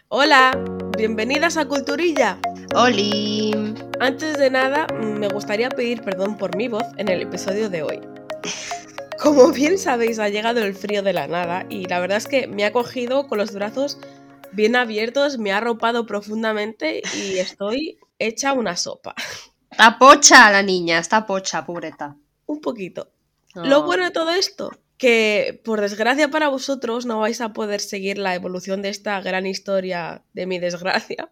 Hola, bienvenidas a Culturilla. ¡Holi! Antes de nada, me gustaría pedir perdón por mi voz en el episodio de hoy. Como bien sabéis, ha llegado el frío de la nada y la verdad es que me ha cogido con los brazos bien abiertos, me ha arropado profundamente y estoy hecha una sopa. Está pocha la niña, está pocha, pobreta. Un poquito. Oh. Lo bueno de todo esto, que por desgracia para vosotros no vais a poder seguir la evolución de esta gran historia de mi desgracia,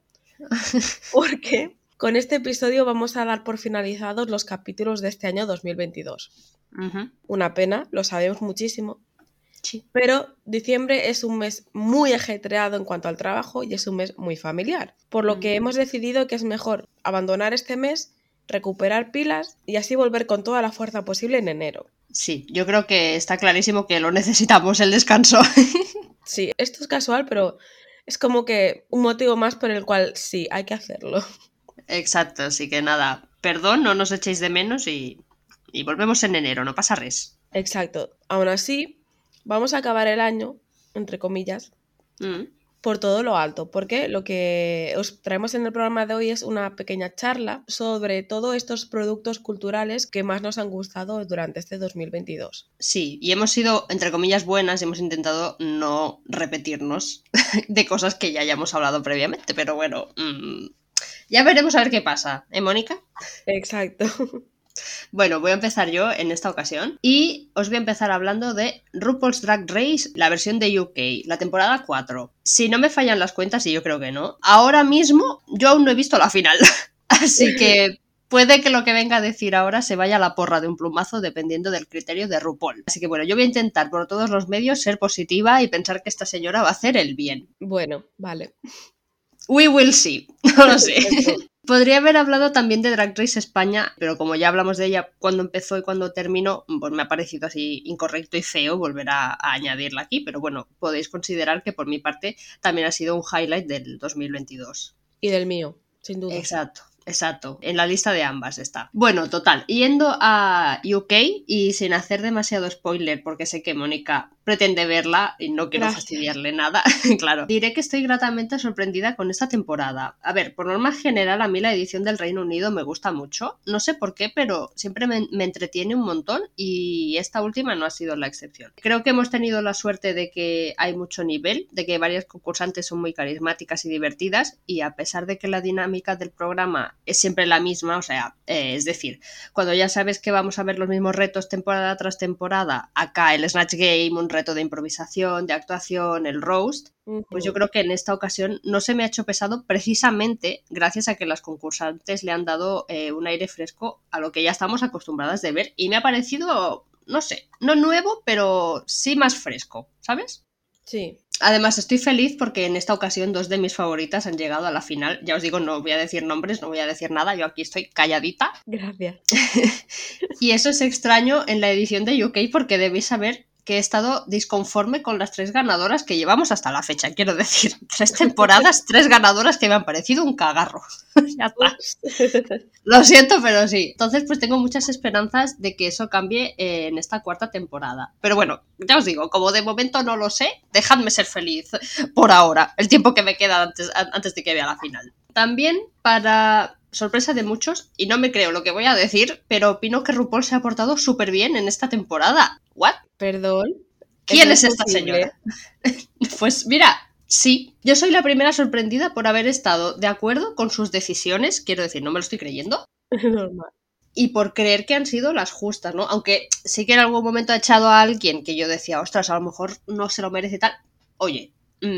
porque con este episodio vamos a dar por finalizados los capítulos de este año 2022. Uh-huh. Una pena, lo sabemos muchísimo, Sí. pero diciembre es un mes muy ajetreado en cuanto al trabajo y es un mes muy familiar, por lo que hemos decidido que es mejor abandonar este mes, recuperar pilas y así volver con toda la fuerza posible en enero. Sí, yo creo que está clarísimo que lo necesitamos, el descanso. Sí, esto es casual, pero es como que un motivo más por el cual sí, hay que hacerlo. Exacto, así que nada, perdón, no nos echéis de menos y volvemos en enero, no pasa res. Exacto. Aún así, vamos a acabar el año, entre comillas, por todo lo alto, porque lo que os traemos en el programa de hoy es una pequeña charla sobre todos estos productos culturales que más nos han gustado durante este 2022. Sí, y hemos sido, entre comillas, buenas y hemos intentado no repetirnos de cosas que ya hayamos hablado previamente, pero bueno, ya veremos a ver qué pasa, ¿eh, Mónica? Exacto. Bueno, voy a empezar yo en esta ocasión y os voy a empezar hablando de RuPaul's Drag Race, la versión de UK, la temporada 4. Si no me fallan las cuentas, y yo creo que no, ahora mismo yo aún no he visto la final, así que puede que lo que venga a decir ahora se vaya a la porra de un plumazo dependiendo del criterio de RuPaul. Así que bueno, yo voy a intentar por todos los medios ser positiva y pensar que esta señora va a hacer el bien. Bueno, vale. We will see, no lo sé. Podría haber hablado también de Drag Race España, pero como ya hablamos de ella cuando empezó y cuando terminó, pues me ha parecido así incorrecto y feo volver a añadirla aquí, pero bueno, podéis considerar que por mi parte también ha sido un highlight del 2022. Y del mío, sin duda. Exacto. En la lista de ambas está. Bueno, total, yendo a UK y sin hacer demasiado spoiler, porque sé que Mónica pretende verla y no quiero fastidiarle nada, claro. Diré que estoy gratamente sorprendida con esta temporada. A ver, por norma general, a mí la edición del Reino Unido me gusta mucho. No sé por qué, pero siempre me entretiene un montón y esta última no ha sido la excepción. Creo que hemos tenido la suerte de que hay mucho nivel, de que varias concursantes son muy carismáticas y divertidas y a pesar de que la dinámica del programa es siempre la misma, o sea, es decir, cuando ya sabes que vamos a ver los mismos retos temporada tras temporada, acá el Snatch Game, un reto de improvisación, de actuación, el roast, pues yo creo que en esta ocasión no se me ha hecho pesado precisamente gracias a que las concursantes le han dado un aire fresco a lo que ya estamos acostumbradas de ver y me ha parecido, no sé, no nuevo, pero sí más fresco, ¿sabes? Sí. Además, estoy feliz porque en esta ocasión dos de mis favoritas han llegado a la final. Ya os digo, no voy a decir nombres, no voy a decir nada, yo aquí estoy calladita. Gracias. Y eso es extraño en la edición de UK porque debéis saber que he estado disconforme con las 3 ganadoras que llevamos hasta la fecha. Quiero decir, 3 temporadas, 3 ganadoras que me han parecido un cagarro. Ya está. Lo siento, pero sí. Entonces, pues tengo muchas esperanzas de que eso cambie en esta 4ª temporada. Pero bueno, ya os digo, como de momento no lo sé, dejadme ser feliz por ahora, el tiempo que me queda antes de que vea la final. También, para sorpresa de muchos, y no me creo lo que voy a decir, pero opino que RuPaul se ha portado súper bien en esta temporada. ¿What? Perdón. ¿Quién es esta señora? Pues mira, sí, yo soy la primera sorprendida por haber estado de acuerdo con sus decisiones, quiero decir, no me lo estoy creyendo. Normal. Y por creer que han sido las justas, ¿no? Aunque sí que en algún momento ha echado a alguien que yo decía, ostras, a lo mejor no se lo merece tal. Oye,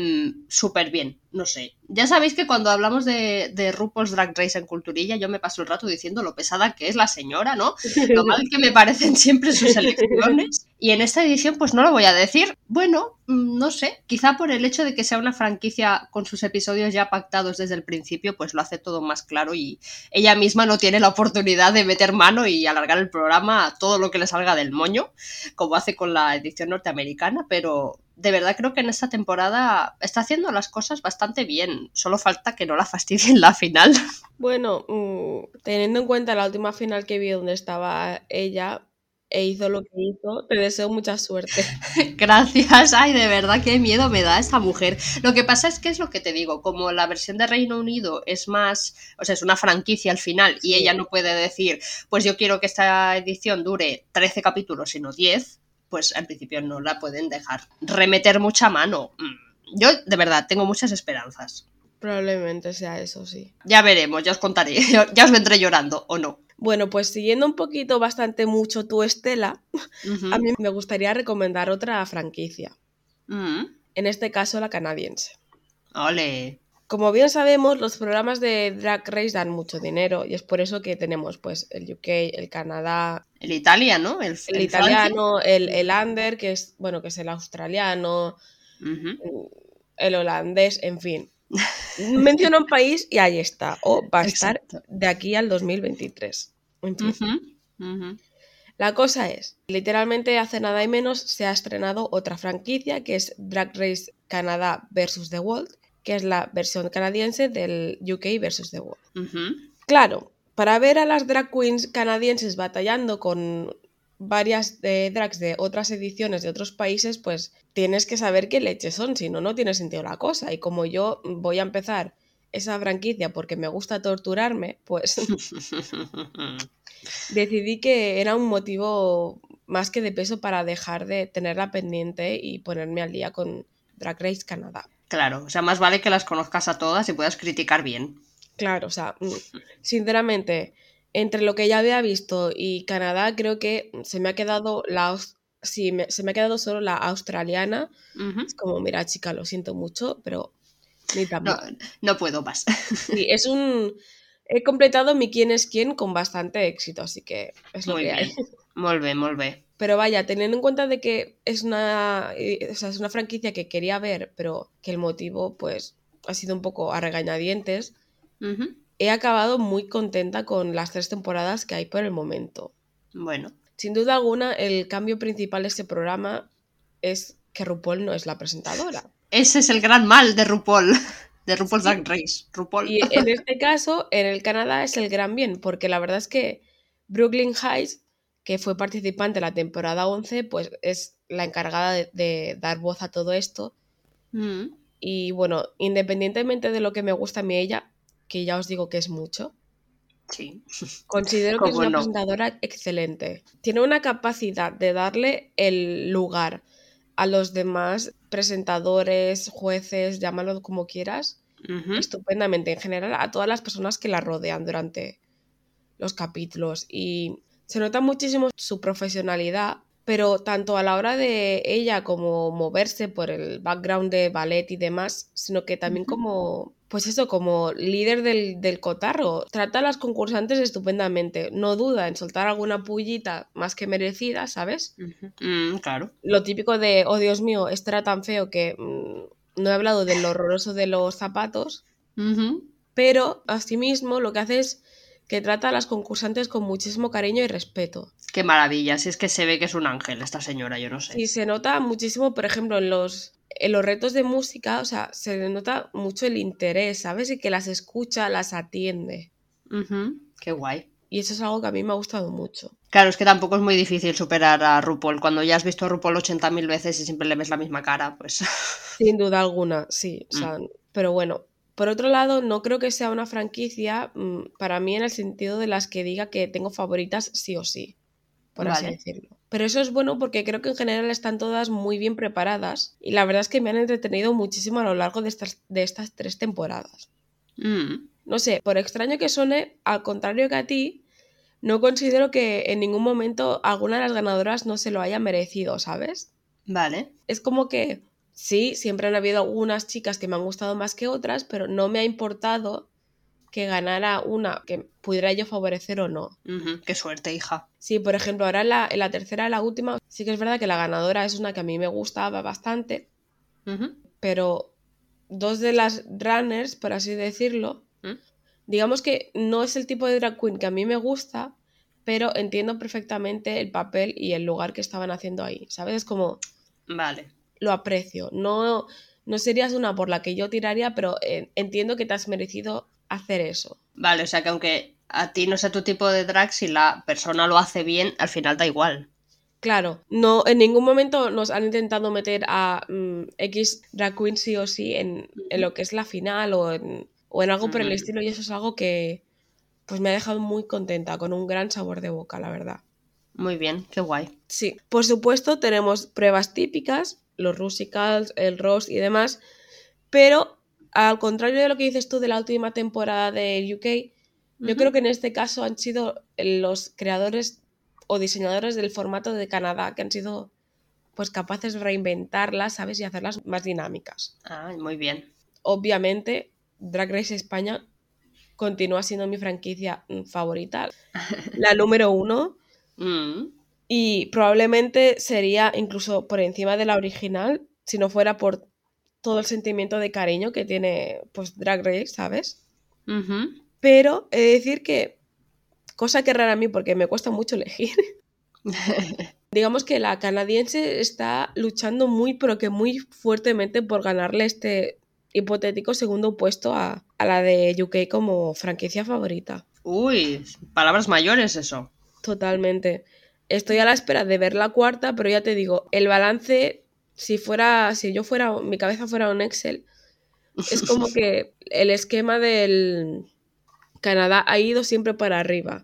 súper bien, no sé. Ya sabéis que cuando hablamos de RuPaul's Drag Race en Culturilla, yo me paso el rato diciendo lo pesada que es la señora, ¿no? Lo mal que me parecen siempre sus elecciones. Y en esta edición, pues no lo voy a decir. Bueno, no sé, quizá por el hecho de que sea una franquicia con sus episodios ya pactados desde el principio, pues lo hace todo más claro y ella misma no tiene la oportunidad de meter mano y alargar el programa a todo lo que le salga del moño, como hace con la edición norteamericana, pero de verdad creo que en esta temporada está haciendo las cosas bastante bien. Solo falta que no la fastidien la final. Bueno, teniendo en cuenta la última final que vi donde estaba ella, e hizo lo que hizo. Te deseo mucha suerte. Gracias, ay, de verdad, qué miedo me da esta mujer. Lo que pasa es que es lo que te digo, como la versión de Reino Unido es más, o sea, es una franquicia al final y Sí. ella no puede decir, pues yo quiero que esta edición dure 13 capítulos, sino 10, pues al principio no la pueden dejar remeter mucha mano. Yo, de verdad, tengo muchas esperanzas. Probablemente sea eso, sí. Ya veremos, ya os contaré, ya os vendré llorando, ¿o no? Bueno, pues siguiendo un poquito bastante mucho tu estela, Uh-huh. a mí me gustaría recomendar otra franquicia. En este caso, la canadiense. Ole. Como bien sabemos, los programas de Drag Race dan mucho dinero y es por eso que tenemos pues el UK, el Canadá, El Italia, ¿no? el El Francia. italiano, el under, que es, bueno, que es el australiano, Uh-huh. el holandés, en fin. Menciona un país y ahí está. O va a estar Exacto. de aquí al 2023. En fin. Uh-huh. Uh-huh. La cosa es, literalmente hace nada y menos se ha estrenado otra franquicia que es Drag Race Canadá vs. The World, que es la versión canadiense del UK vs. The World. Uh-huh. Claro, para ver a las drag queens canadienses batallando con varias drags de otras ediciones de otros países, pues tienes que saber qué leches son, si no, no tiene sentido la cosa. Y como yo voy a empezar esa franquicia porque me gusta torturarme, pues decidí que era un motivo más que de peso para dejar de tenerla pendiente y ponerme al día con Drag Race Canadá. Claro, o sea, más vale que las conozcas a todas y puedas criticar bien. Claro, o sea, sinceramente, entre lo que ya había visto y Canadá, creo que se me ha quedado se me ha quedado solo la australiana. Uh-huh. Es como, mira, chica, lo siento mucho, pero ni tan No, mal. no puedo más. Sí, he completado mi quién es quién con bastante éxito, así que es lo Muy que hay. bien. Molt bé, molt bé. Pero vaya, teniendo en cuenta de que es una franquicia que quería ver, pero que el motivo, pues, ha sido un poco a regañadientes, Uh-huh. he acabado muy contenta con las 3 temporadas que hay por el momento. Bueno. Sin duda alguna, el cambio principal de este programa es que RuPaul no es la presentadora. Ese es el gran mal de RuPaul. De RuPaul's Sí. Drag Race. RuPaul. Y en este caso, en el Canadá es el gran bien, porque la verdad es que Brooklyn Heights, que fue participante en la temporada 11, pues es la encargada de dar voz a todo esto. Mm. Y bueno, independientemente de lo que me gusta a mí ella, que ya os digo que es mucho, Sí. considero que es ¿Cómo una no? presentadora excelente. Tiene una capacidad de darle el lugar a los demás presentadores, jueces, llámalo como quieras, Uh-huh. estupendamente. En general, a todas las personas que la rodean durante los capítulos. Y se nota muchísimo su profesionalidad, pero tanto a la hora de ella como moverse por el background de ballet y demás, sino que también Uh-huh. como, pues eso, como líder del cotarro. Trata a las concursantes estupendamente, no duda en soltar alguna pullita más que merecida, ¿sabes? Uh-huh. Claro. Lo típico de, oh Dios mío, esto era tan feo que no he hablado de lo horroroso de los zapatos, Uh-huh. pero asimismo lo que hace es que trata a las concursantes con muchísimo cariño y respeto. Qué maravilla. Si es que se ve que es un ángel esta señora, yo no sé. Sí, se nota muchísimo, por ejemplo, en los retos de música, o sea, se le nota mucho el interés, ¿sabes? Y que las escucha, las atiende. Uh-huh. Qué guay. Y eso es algo que a mí me ha gustado mucho. Claro, es que tampoco es muy difícil superar a RuPaul. Cuando ya has visto a RuPaul 80.000 veces y siempre le ves la misma cara, pues... Sin duda alguna, sí. O sea, pero bueno, por otro lado, no creo que sea una franquicia para mí en el sentido de las que diga que tengo favoritas sí o sí, por así Vale. decirlo. Pero eso es bueno porque creo que en general están todas muy bien preparadas y la verdad es que me han entretenido muchísimo a lo largo de estas 3 temporadas. No sé, por extraño que suene, al contrario que a ti, no considero que en ningún momento alguna de las ganadoras no se lo haya merecido, ¿sabes? Vale. Es como que sí, siempre han habido algunas chicas que me han gustado más que otras, pero no me ha importado que ganara una que pudiera yo favorecer o no. Uh-huh. Qué suerte, hija. Sí, por ejemplo, ahora en la tercera, la última, sí que es verdad que la ganadora es una que a mí me gustaba bastante, Uh-huh. pero 2 de las runners, por así decirlo, digamos que no es el tipo de drag queen que a mí me gusta, pero entiendo perfectamente el papel y el lugar que estaban haciendo ahí, ¿sabes? Es como, Vale. lo aprecio. No, no serías una por la que yo tiraría, pero entiendo que te has merecido hacer eso. Vale, o sea que aunque a ti no sea tu tipo de drag, si la persona lo hace bien, al final da igual. Claro, no, en ningún momento nos han intentado meter a X drag queen sí o sí en lo que es la final o en algo por el estilo, y eso es algo que pues me ha dejado muy contenta, con un gran sabor de boca, la verdad. Muy bien, qué guay. Sí, por supuesto tenemos pruebas típicas, los rusicals, el roast y demás, pero al contrario de lo que dices tú de la última temporada de UK, yo creo que en este caso han sido los creadores o diseñadores del formato de Canadá que han sido pues capaces de reinventarlas, ¿sabes? Y hacerlas más dinámicas. Ah, muy bien. Obviamente, Drag Race España continúa siendo mi franquicia favorita, la número 1, y probablemente sería incluso por encima de la original, si no fuera por todo el sentimiento de cariño que tiene pues Drag Race, ¿sabes? Pero he de decir que, cosa que es rara a mí porque me cuesta mucho elegir, digamos que la canadiense está luchando muy, pero que muy fuertemente por ganarle este hipotético segundo puesto a la de UK como franquicia favorita. Uy, palabras mayores eso. Totalmente. Estoy a la espera de ver la cuarta, pero ya te digo, el balance, si mi cabeza fuera un Excel, es como que el esquema del Canadá ha ido siempre para arriba.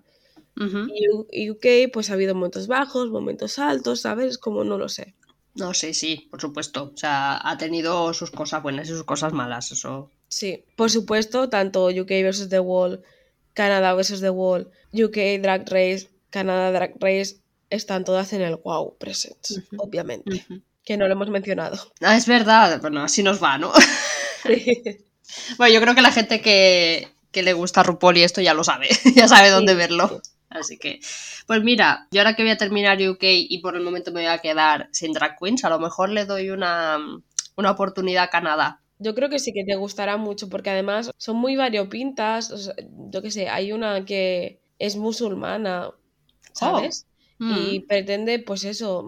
Y UK, pues ha habido momentos bajos, momentos altos, ¿sabes? Como no lo sé. No, sí, por supuesto. O sea, ha tenido sus cosas buenas y sus cosas malas, eso. Sí, por supuesto, tanto UK vs. The Wall, Canadá vs. The Wall, UK Drag Race, Canadá Drag Race, están todas en el wow presents, obviamente, que no lo hemos mencionado. Ah, es verdad. Bueno, así nos va, ¿no? Sí. Bueno, yo creo que la gente que le gusta RuPaul y esto ya lo sabe, ya sabe dónde verlo. Así que, pues mira, yo ahora que voy a terminar UK y por el momento me voy a quedar sin drag queens, a lo mejor le doy una oportunidad a Canadá. Yo creo que sí que te gustará mucho porque además son muy variopintas, o sea, yo qué sé, hay una que es musulmana, ¿sabes? Y pretende, pues eso,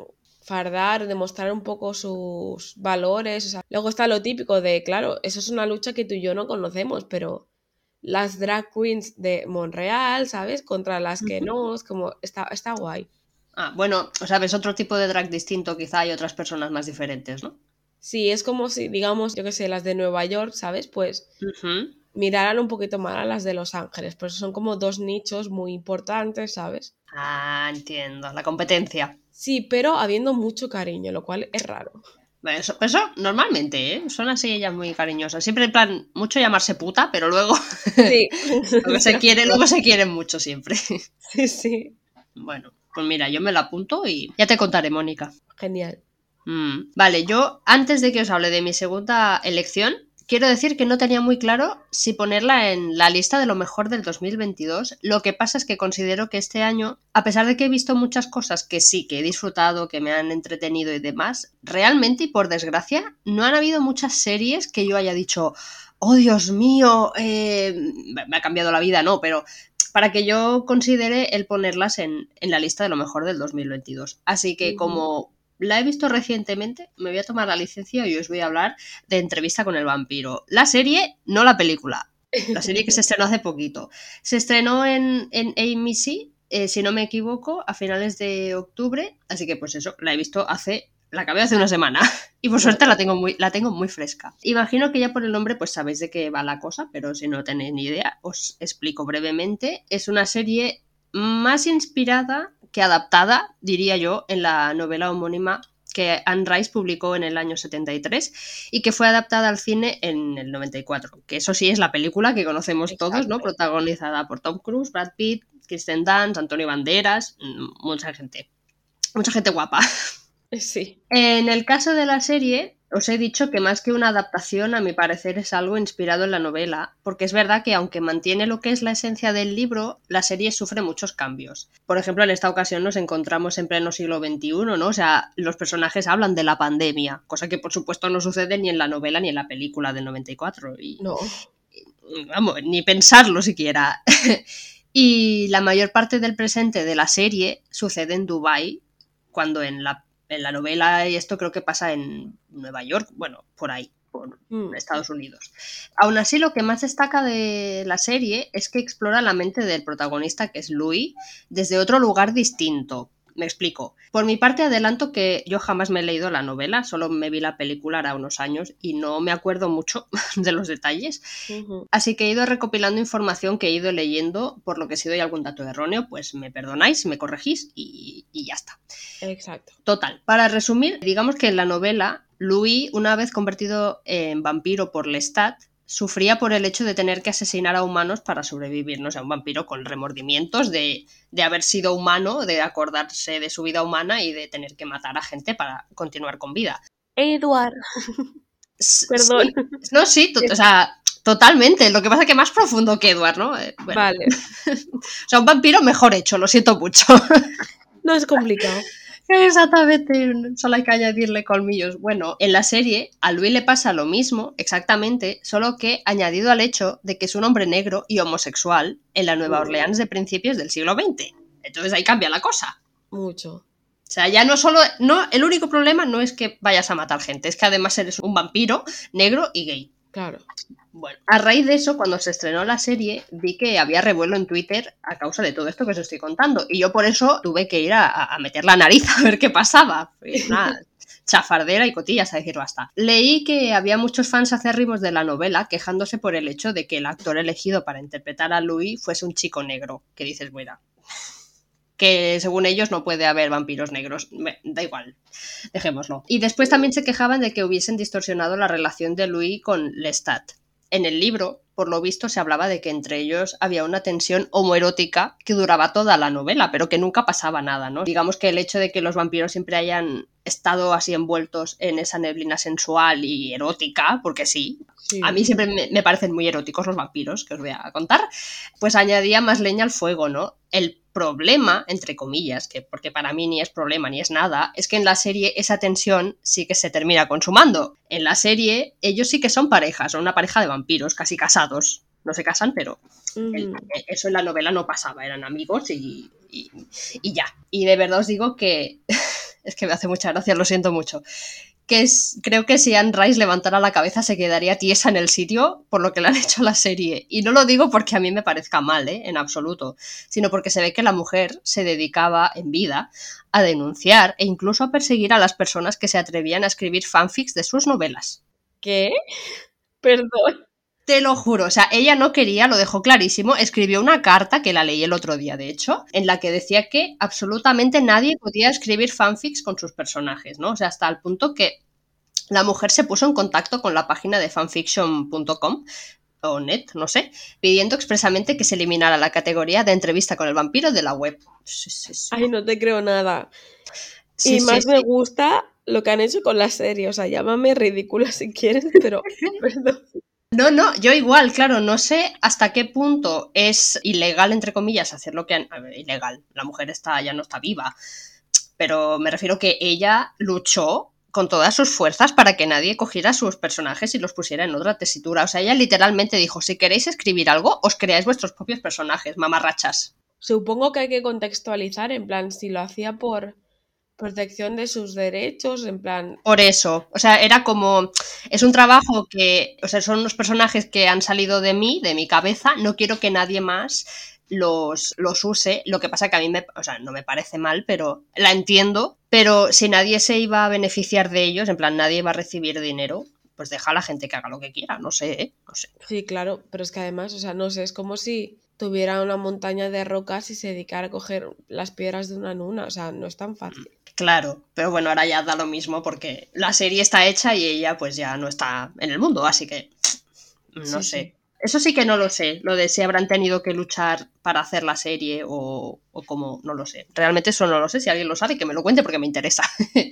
fardar, demostrar un poco sus valores. O sea, luego está lo típico de, claro, eso es una lucha que tú y yo no conocemos, pero las drag queens de Montreal, ¿sabes? Contra las que no, es como, está guay. Ah, bueno, o sea, ves otro tipo de drag distinto, quizá hay otras personas más diferentes, ¿no? Sí, es como si, digamos, yo qué sé, las de Nueva York, ¿sabes? Pues miraran un poquito más a las de Los Ángeles, por eso son como dos nichos muy importantes, ¿sabes? Ah, entiendo, la competencia. Sí, pero habiendo mucho cariño, lo cual es raro. Bueno, eso normalmente, ¿eh? Son así ellas muy cariñosas. Siempre en plan, mucho llamarse puta, pero luego Sí. luego se quieren mucho siempre. Sí, sí. Bueno, pues mira, yo me la apunto y ya te contaré, Mónica. Genial. Vale, yo antes de que os hable de mi segunda elección, quiero decir que no tenía muy claro si ponerla en la lista de lo mejor del 2022. Lo que pasa es que considero que este año, a pesar de que he visto muchas cosas que sí, que he disfrutado, que me han entretenido y demás, realmente y por desgracia, no han habido muchas series que yo haya dicho, oh Dios mío, me ha cambiado la vida, no, pero para que yo considere el ponerlas en la lista de lo mejor del 2022. Así que como la he visto recientemente, me voy a tomar la licencia y os voy a hablar de Entrevista con el vampiro. La serie, no la película. La serie que se estrenó hace poquito. Se estrenó en AMC, si no me equivoco, a finales de octubre. Así que pues eso, la he visto la acabé hace una semana. Y por suerte la tengo muy fresca. Imagino que ya por el nombre pues sabéis de qué va la cosa, pero si no tenéis ni idea, os explico brevemente. Es una serie más inspirada que adaptada, diría yo, en la novela homónima que Anne Rice publicó en el año 73 y que fue adaptada al cine en el 94, que eso sí es la película que conocemos todos, ¿no? Protagonizada por Tom Cruise, Brad Pitt, Kirsten Dunst, Antonio Banderas, mucha gente guapa. Sí. En el caso de la serie, os he dicho que más que una adaptación, a mi parecer es algo inspirado en la novela, porque es verdad que aunque mantiene lo que es la esencia del libro, la serie sufre muchos cambios. Por ejemplo, en esta ocasión nos encontramos en pleno siglo XXI, ¿no? O sea, los personajes hablan de la pandemia, cosa que por supuesto no sucede ni en la novela ni en la película del 94. No. Vamos, ni pensarlo siquiera. Y la mayor parte del presente de la serie sucede en Dubái, cuando en la novela y esto creo que pasa en Nueva York, bueno, por ahí, por Estados Unidos. Aún así, lo que más destaca de la serie es que explora la mente del protagonista, que es Louis, desde otro lugar distinto. Me explico. Por mi parte adelanto que yo jamás me he leído la novela, solo me vi la película hará unos años y no me acuerdo mucho de los detalles. Así que he ido recopilando información que he ido leyendo, por lo que si doy algún dato erróneo, pues me perdonáis, me corregís y ya está. Exacto. Total, para resumir, digamos que en la novela, Louis, una vez convertido en vampiro por Lestat, sufría por el hecho de tener que asesinar a humanos para sobrevivir, no sé, un vampiro con remordimientos de haber sido humano, de acordarse de su vida humana y de tener que matar a gente para continuar con vida. Edward. Perdón. Sí. No, sí, o sea, totalmente. Lo que pasa es que más profundo que Edward, ¿no? Bueno. Vale. O sea, un vampiro mejor hecho, lo siento mucho. No es complicado. Exactamente, solo hay que añadirle colmillos. Bueno, en la serie a Louis le pasa lo mismo, exactamente, solo que añadido al hecho de que es un hombre negro y homosexual en la Nueva Orleans de principios del siglo XX. Entonces ahí cambia la cosa. Mucho. O sea, ya no solo... No, el único problema no es que vayas a matar gente, es que además eres un vampiro negro y gay. Claro. Bueno, a raíz de eso, cuando se estrenó la serie, vi que había revuelo en Twitter a causa de todo esto que os estoy contando. Y yo por eso tuve que ir a meter la nariz a ver qué pasaba. Una chafardera y cotillas, a decir basta. Leí que había muchos fans acérrimos de la novela quejándose por el hecho de que el actor elegido para interpretar a Louis fuese un chico negro. Que dices, bueno, que según ellos no puede haber vampiros negros. Da igual, dejémoslo. Y después también se quejaban de que hubiesen distorsionado la relación de Louis con Lestat. En el libro, por lo visto, se hablaba de que entre ellos había una tensión homoerótica que duraba toda la novela, pero que nunca pasaba nada, ¿no? Digamos que el hecho de que los vampiros siempre hayan estado así envueltos en esa neblina sensual y erótica, porque sí, a mí siempre me parecen muy eróticos los vampiros, que os voy a contar, pues añadía más leña al fuego, ¿no? El problema, entre comillas, que porque para mí ni es problema ni es nada, es que en la serie esa tensión sí que se termina consumando. En la serie ellos sí que son parejas, son una pareja de vampiros, casi casados. No se casan, pero eso en la novela no pasaba, eran amigos y ya. Y de verdad os digo que es que me hace mucha gracia, lo siento mucho. Creo que si Anne Rice levantara la cabeza se quedaría tiesa en el sitio por lo que le han hecho a la serie. Y no lo digo porque a mí me parezca mal, en absoluto, sino porque se ve que la mujer se dedicaba en vida a denunciar e incluso a perseguir a las personas que se atrevían a escribir fanfics de sus novelas. ¿Qué? Perdón. Te lo juro, o sea, ella no quería, lo dejó clarísimo, escribió una carta, que la leí el otro día, de hecho, en la que decía que absolutamente nadie podía escribir fanfics con sus personajes, ¿no? O sea, hasta el punto que la mujer se puso en contacto con la página de fanfiction.com o net, no sé, pidiendo expresamente que se eliminara la categoría de entrevista con el vampiro de la web. Sí. Ay, no te creo nada. Sí, y más me gusta lo que han hecho con la serie, o sea, llámame ridícula si quieres, pero perdón. No, yo igual, claro, no sé hasta qué punto es ilegal, entre comillas, hacer lo que han... A ver, ilegal, la mujer ya no está viva, pero me refiero que ella luchó con todas sus fuerzas para que nadie cogiera sus personajes y los pusiera en otra tesitura. O sea, ella literalmente dijo, si queréis escribir algo, os creáis vuestros propios personajes, mamarrachas. Supongo que hay que contextualizar, en plan, si lo hacía por protección de sus derechos, en plan... Por eso, o sea, era como, es un trabajo que, o sea, son unos personajes que han salido de mí, de mi cabeza, no quiero que nadie más los use, lo que pasa que a mí o sea, no me parece mal, pero la entiendo, pero si nadie se iba a beneficiar de ellos, en plan, nadie va a recibir dinero, pues deja a la gente que haga lo que quiera, no sé. Sí, claro, pero es que además, o sea, no sé, es como si tuviera una montaña de rocas y se dedicara a coger las piedras de una en una, o sea, no es tan fácil. Claro, pero bueno, ahora ya da lo mismo porque la serie está hecha y ella pues ya no está en el mundo, así que no sé. Sí. Eso sí que no lo sé, lo de si habrán tenido que luchar para hacer la serie o cómo, no lo sé. Realmente eso no lo sé, si alguien lo sabe que me lo cuente porque me interesa.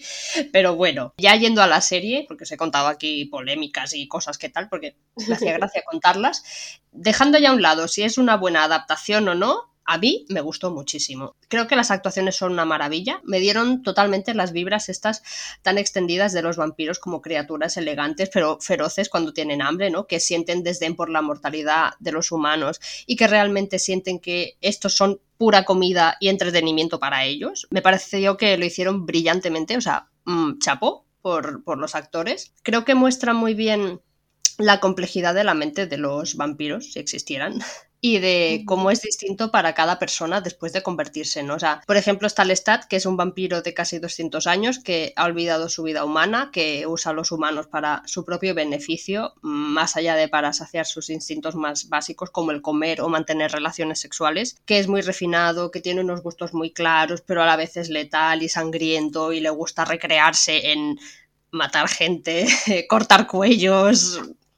Pero bueno, ya yendo a la serie, porque os he contado aquí polémicas y cosas que tal, porque me hacía gracia contarlas, dejando ya a un lado si es una buena adaptación o no, a mí me gustó muchísimo. Creo que las actuaciones son una maravilla. Me dieron totalmente las vibras estas tan extendidas de los vampiros como criaturas elegantes pero feroces cuando tienen hambre, ¿no? Que sienten desdén por la mortalidad de los humanos y que realmente sienten que estos son pura comida y entretenimiento para ellos. Me pareció que lo hicieron brillantemente, o sea, chapó por los actores. Creo que muestra muy bien la complejidad de la mente de los vampiros, si existieran. y de cómo es distinto para cada persona después de convertirse, ¿no? O sea, por ejemplo, está Lestat, que es un vampiro de casi 200 años que ha olvidado su vida humana, que usa a los humanos para su propio beneficio, más allá de para saciar sus instintos más básicos, como el comer o mantener relaciones sexuales, que es muy refinado, que tiene unos gustos muy claros, pero a la vez es letal y sangriento y le gusta recrearse en matar gente, cortar cuellos...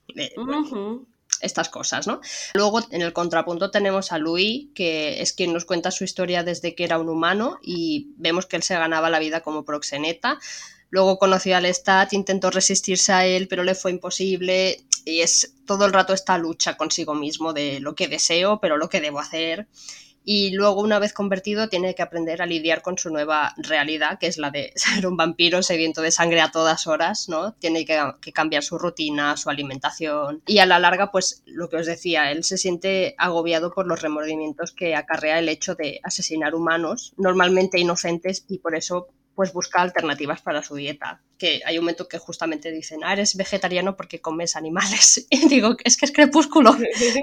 estas cosas, ¿no? Luego, en el contrapunto tenemos a Louis, que es quien nos cuenta su historia desde que era un humano y vemos que él se ganaba la vida como proxeneta. Luego conoció a Lestat, intentó resistirse a él, pero le fue imposible y es todo el rato esta lucha consigo mismo de lo que deseo, pero lo que debo hacer. Y luego, una vez convertido, tiene que aprender a lidiar con su nueva realidad, que es la de ser un vampiro sediento de sangre a todas horas, ¿no? Tiene que cambiar su rutina, su alimentación. Y a la larga, pues, lo que os decía, él se siente agobiado por los remordimientos que acarrea el hecho de asesinar humanos, normalmente inocentes, y por eso pues busca alternativas para su dieta. Que hay un momento que justamente dicen, eres vegetariano porque comes animales. Y digo, es que es Crepúsculo.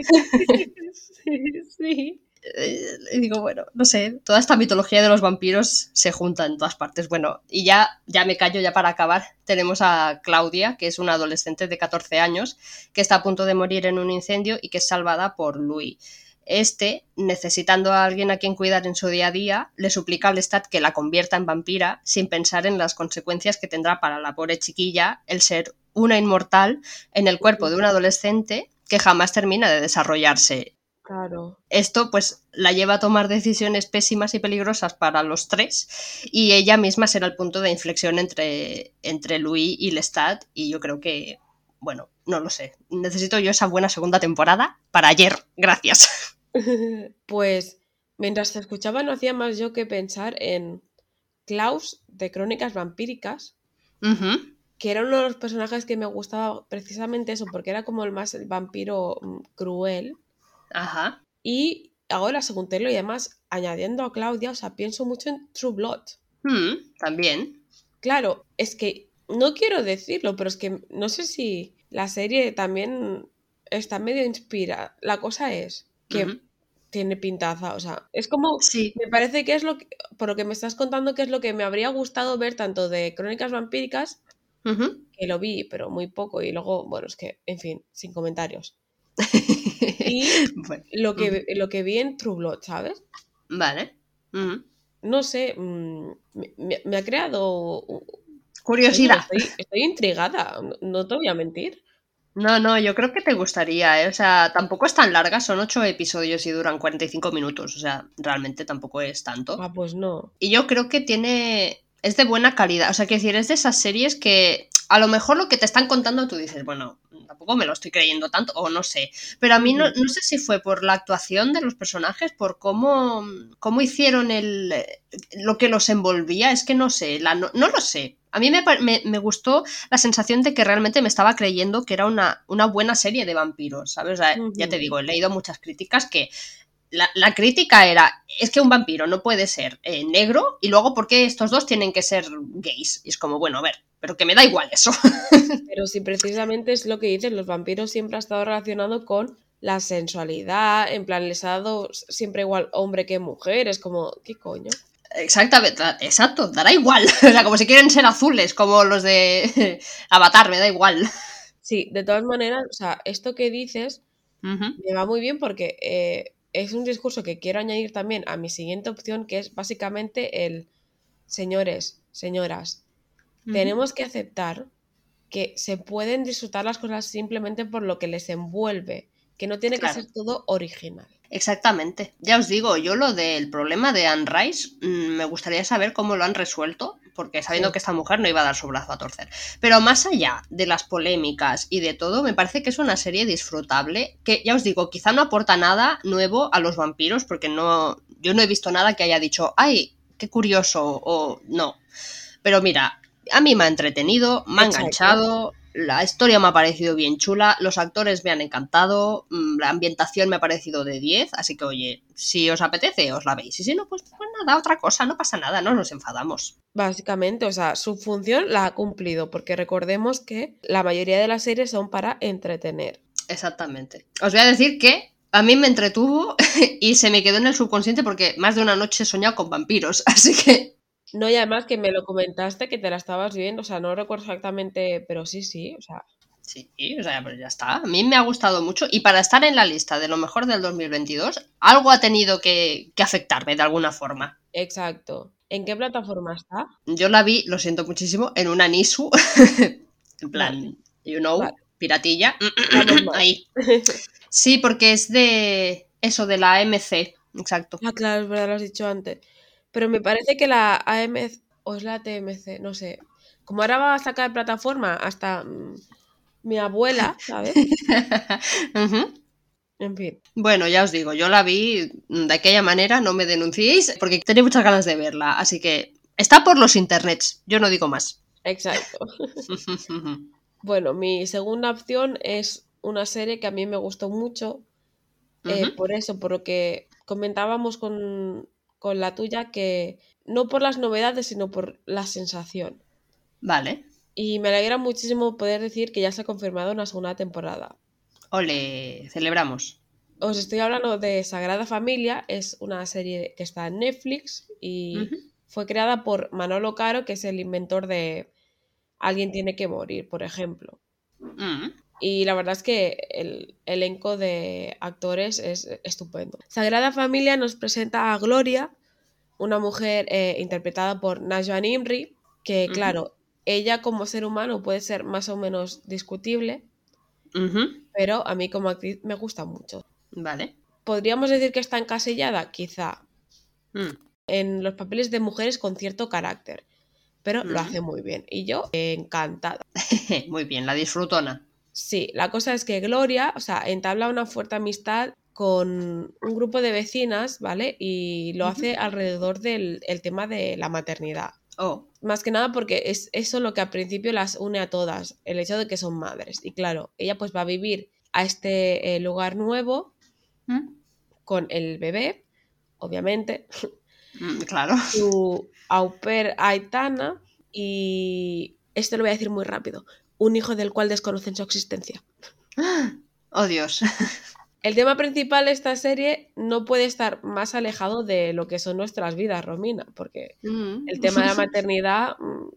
Sí. Y digo, bueno, no sé, toda esta mitología de los vampiros se junta en todas partes. Bueno, y ya me callo, ya para acabar, tenemos a Claudia, que es una adolescente de 14 años, que está a punto de morir en un incendio y que es salvada por Louis. Necesitando a alguien a quien cuidar en su día a día, le suplica a Lestat que la convierta en vampira sin pensar en las consecuencias que tendrá para la pobre chiquilla el ser una inmortal en el cuerpo de un adolescente que jamás termina de desarrollarse. Claro. Esto pues la lleva a tomar decisiones pésimas y peligrosas para los tres y ella misma será el punto de inflexión entre Louis y Lestat y yo creo que, bueno, no lo sé, necesito yo esa buena segunda temporada para ayer, gracias. Pues mientras te escuchaba no hacía más yo que pensar en Klaus de Crónicas Vampíricas, que era uno de los personajes que me gustaba precisamente eso, porque era como el más el vampiro cruel. Ajá. Y ahora, según te lo y además añadiendo a Claudia, o sea, pienso mucho en True Blood. También. Claro, es que no quiero decirlo, pero es que no sé si la serie también está medio inspirada. La cosa es que tiene pintaza, o sea, es como, sí. Me parece que es lo que, por lo que me estás contando, que es lo que me habría gustado ver tanto de Crónicas Vampíricas, que lo vi, pero muy poco, y luego, bueno, es que, en fin, sin comentarios. Y bueno. lo que vi en True Blood, ¿sabes? Vale. No sé, me ha creado curiosidad. Estoy intrigada, no te voy a mentir. No, yo creo que te gustaría, ¿eh? O sea, tampoco es tan larga, son 8 episodios y duran 45 minutos, o sea, realmente tampoco es tanto. Ah, pues no. Y yo creo que es de buena calidad, o sea, quiero decir, es de esas series que a lo mejor lo que te están contando tú dices, bueno, tampoco me lo estoy creyendo tanto, o no sé, pero a mí no sé si fue por la actuación de los personajes, por cómo hicieron lo que los envolvía, es que no sé, no lo sé. A mí me gustó la sensación de que realmente me estaba creyendo que era una buena serie de vampiros, ¿sabes? O sea, ya te digo, he leído muchas críticas que la crítica era, es que un vampiro no puede ser negro y luego ¿por qué estos dos tienen que ser gays? Y es como, bueno, a ver, pero que me da igual eso. Pero si precisamente es lo que dices, los vampiros siempre ha estado relacionado con la sensualidad, en plan, les ha dado siempre igual hombre que mujer, es como, ¿qué coño? Exactamente, exacto, dará igual. O sea, como si quieren ser azules, como los de Avatar, me da igual. Sí, de todas maneras, o sea, esto que dices me va muy bien porque es un discurso que quiero añadir también a mi siguiente opción, que es básicamente el, señores, señoras, tenemos que aceptar que se pueden disfrutar las cosas simplemente por lo que les envuelve, que no tiene que ser todo original. Exactamente. Ya os digo, yo lo del problema de Anne Rice, me gustaría saber cómo lo han resuelto, porque sabiendo que esta mujer no iba a dar su brazo a torcer. Pero más allá de las polémicas y de todo, me parece que es una serie disfrutable, que ya os digo, quizá no aporta nada nuevo a los vampiros, porque yo no he visto nada que haya dicho, ¡ay, qué curioso! O no. Pero mira, a mí me ha entretenido, me ha enganchado, la historia me ha parecido bien chula, los actores me han encantado, la ambientación me ha parecido de 10, así que oye, si os apetece, os la veis. Y si no, pues nada, otra cosa, no pasa nada, no nos enfadamos. Básicamente, o sea, su función la ha cumplido, porque recordemos que la mayoría de las series son para entretener. Exactamente. Os voy a decir que A mí me entretuvo y se me quedó en el subconsciente porque más de una noche he soñado con vampiros, así que... No, y además que me lo comentaste que te la estabas viendo, o sea, no recuerdo exactamente, pero sí, o sea. Sí, o sea, pues ya está. A mí me ha gustado mucho y para estar en la lista de lo mejor del 2022, algo ha tenido que afectarme de alguna forma. Exacto. ¿En qué plataforma está? Yo la vi, lo siento muchísimo, en una Nisu, en Vale, plan, you know, vale. piratilla. Vamos mal. Ahí. Sí, porque es de eso, de la AMC, exacto. Ah, claro, es verdad, lo has dicho antes. Pero me parece que la AMC o es la TMC, no sé. Como ahora va a sacar plataforma hasta mi abuela, ¿sabes? Ujú. En fin, Bueno, ya os digo, yo la vi de aquella manera, no me denunciéis, porque tenía muchas ganas de verla, así que está por los internets, yo no digo más. exacto. Bueno, mi segunda opción es una serie que a mí me gustó mucho, Ujú. por eso, por lo que comentábamos con la tuya, que no por las novedades, sino por la sensación. Vale. Y me alegra muchísimo poder decir que ya se ha confirmado una segunda temporada. Ole, celebramos. Os estoy hablando de Sagrada Familia, es una serie que está en Netflix y Ujú. fue creada por Manolo Caro, que es el inventor de Alguien tiene que morir, por ejemplo. Mm. Y la verdad es que el elenco de actores es estupendo. Sagrada Familia nos presenta a Gloria, una mujer interpretada por Najwa Nimri, que Ujú. claro, ella como ser humano puede ser más o menos discutible, Ujú. pero a mí como actriz me gusta mucho. Vale. ¿Podríamos decir que está encasillada? Quizá Mm. en los papeles de mujeres con cierto carácter, pero lo Mm. hace muy bien y yo encantada. Muy bien, la disfrutona. Sí, la cosa es que Gloria, o sea, entabla una fuerte amistad con un grupo de vecinas, ¿vale? Y lo Ujú. hace alrededor del el tema de la maternidad. Oh. Más que nada porque es eso lo que al principio las une a todas, el hecho de que son madres. Y claro, ella pues va a vivir a este lugar nuevo Mm. con el bebé, obviamente, Claro. su au pair Aitana y, esto lo voy a decir muy rápido, un hijo del cual desconocen su existencia. Oh, Dios. El tema principal de esta serie no puede estar más alejado de lo que son nuestras vidas, Romina, porque Mm. el tema de la maternidad,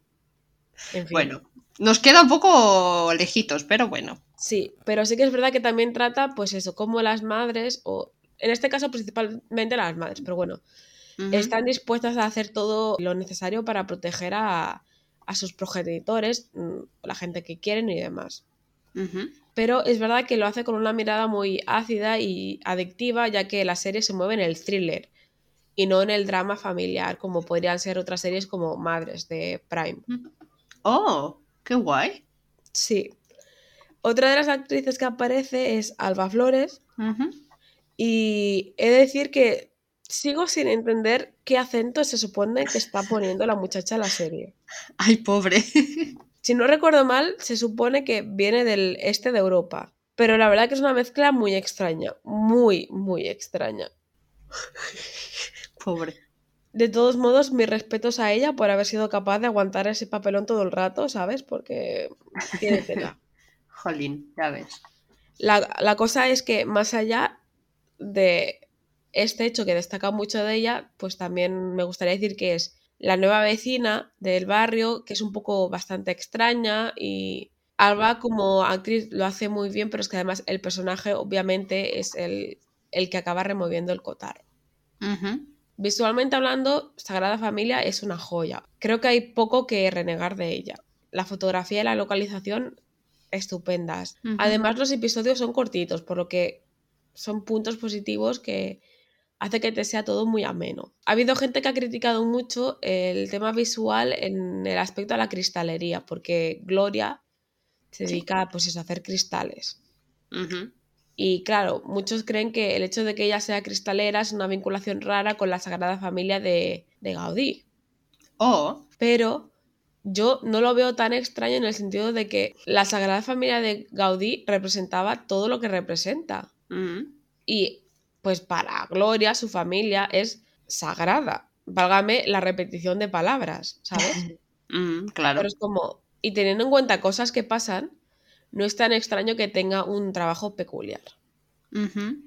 en fin. Bueno, nos queda un poco lejitos, pero bueno. Sí, pero sí que es verdad que también trata, pues eso, cómo las madres, o en este caso principalmente las madres, pero bueno, Ujú. están dispuestas a hacer todo lo necesario para proteger a sus progenitores, la gente que quieren y demás. Ujú. Pero es verdad que lo hace con una mirada muy ácida y adictiva, ya que la serie se mueve en el thriller y no en el drama familiar, como podrían ser otras series como Madres de Prime. Oh, qué guay. Sí. Otra de las actrices que aparece es Alba Flores Ujú. y he de decir que sigo sin entender qué acento se supone que está poniendo la muchacha en la serie. Ay, pobre. Si no recuerdo mal, se supone que viene del este de Europa, pero la verdad que es una mezcla muy extraña, muy extraña. Pobre. De todos modos, mis respetos a ella por haber sido capaz de aguantar ese papelón todo el rato, ¿sabes? Porque tiene tela. Jolín, ya ves. La cosa es que más allá de este hecho que destaca mucho de ella, pues también me gustaría decir que es la nueva vecina del barrio, que es un poco bastante extraña y Alba como actriz lo hace muy bien, pero es que además el personaje obviamente es el que acaba removiendo el cotarro. Ujú. Visualmente hablando, Sagrada Familia es una joya. Creo que hay poco que renegar de ella. La fotografía y la localización, estupendas. Ujú. Además, los episodios son cortitos, por lo que son puntos positivos que hace que te sea todo muy ameno. Ha habido gente que ha criticado mucho el tema visual en el aspecto de la cristalería, porque Gloria se Sí. dedica pues eso, a hacer cristales. Ujú. Y claro, muchos creen que el hecho de que ella sea cristalera es una vinculación rara con la Sagrada Familia de Gaudí. Oh. Pero yo no lo veo tan extraño en el sentido de que la Sagrada Familia de Gaudí representaba todo lo que representa. Mm. Y pues para Gloria, su familia es sagrada. Válgame la repetición de palabras, ¿sabes? Pero Claro. es como, y teniendo en cuenta cosas que pasan, no es tan extraño que tenga un trabajo peculiar. Ujú.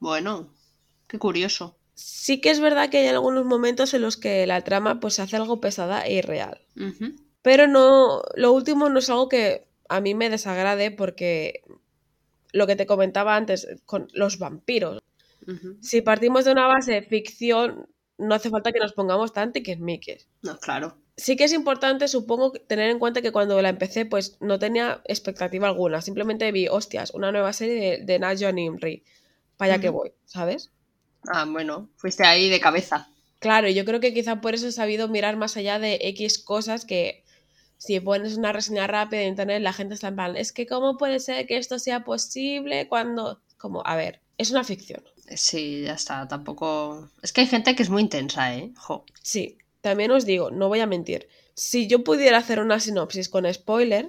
Bueno, qué curioso. Sí que es verdad que hay algunos momentos en los que la trama pues se hace algo pesada e irreal. Uh-huh. Pero no, lo último no es algo que a mí me desagrade porque lo que te comentaba antes con los vampiros. Uh-huh. Si partimos de una base de ficción, no hace falta que nos pongamos tan tiquismiquis. No, claro. Sí que es importante, supongo, tener en cuenta que cuando la empecé, pues no tenía expectativa alguna. Simplemente vi, hostias, una nueva serie de Najo Nimri. Para allá que voy, ¿sabes? Ah, bueno, fuiste ahí de cabeza. Claro, yo creo que quizá por eso he sabido mirar más allá de X cosas que si pones una reseña rápida en internet, la gente está en plan, es que ¿cómo puede ser que esto sea posible cuando...? Como, a ver, es una ficción. Sí, ya está, tampoco... Es que hay gente que es muy intensa, ¿eh? Jo. Sí, también os digo, no voy a mentir. Si yo pudiera hacer una sinopsis con spoiler,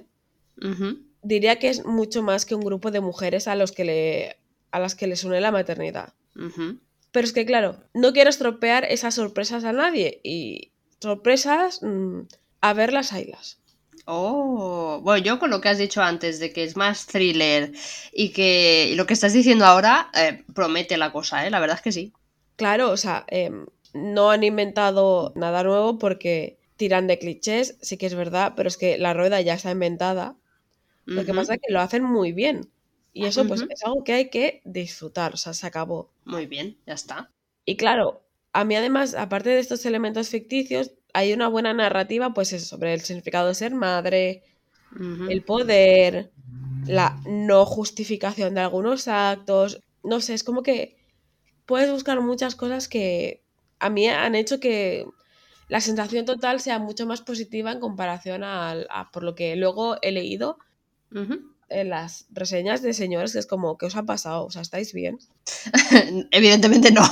diría que es mucho más que un grupo de mujeres a las que les une la maternidad. Pero es que, claro, no quiero estropear esas sorpresas a nadie. Y sorpresas, a verlas, haylas. Oh, bueno, yo con lo que has dicho antes de que es más thriller y lo que estás diciendo ahora promete la cosa, ¿eh? La verdad es que sí. Claro, o sea, no han inventado nada nuevo porque tiran de clichés, sí que es verdad, pero es que la rueda ya está inventada. Lo que pasa es que lo hacen muy bien. Y eso, pues, es algo que hay que disfrutar, o sea, se acabó. Muy bien, ya está. Y claro, a mí además, aparte de estos elementos ficticios, hay una buena narrativa, pues eso, sobre el significado de ser madre, el poder, la no justificación de algunos actos. No sé, es como que puedes buscar muchas cosas que a mí han hecho que la sensación total sea mucho más positiva en comparación a por lo que luego he leído en las reseñas de señores, que es como, ¿qué os ha pasado? O sea, ¿estáis bien? Evidentemente no.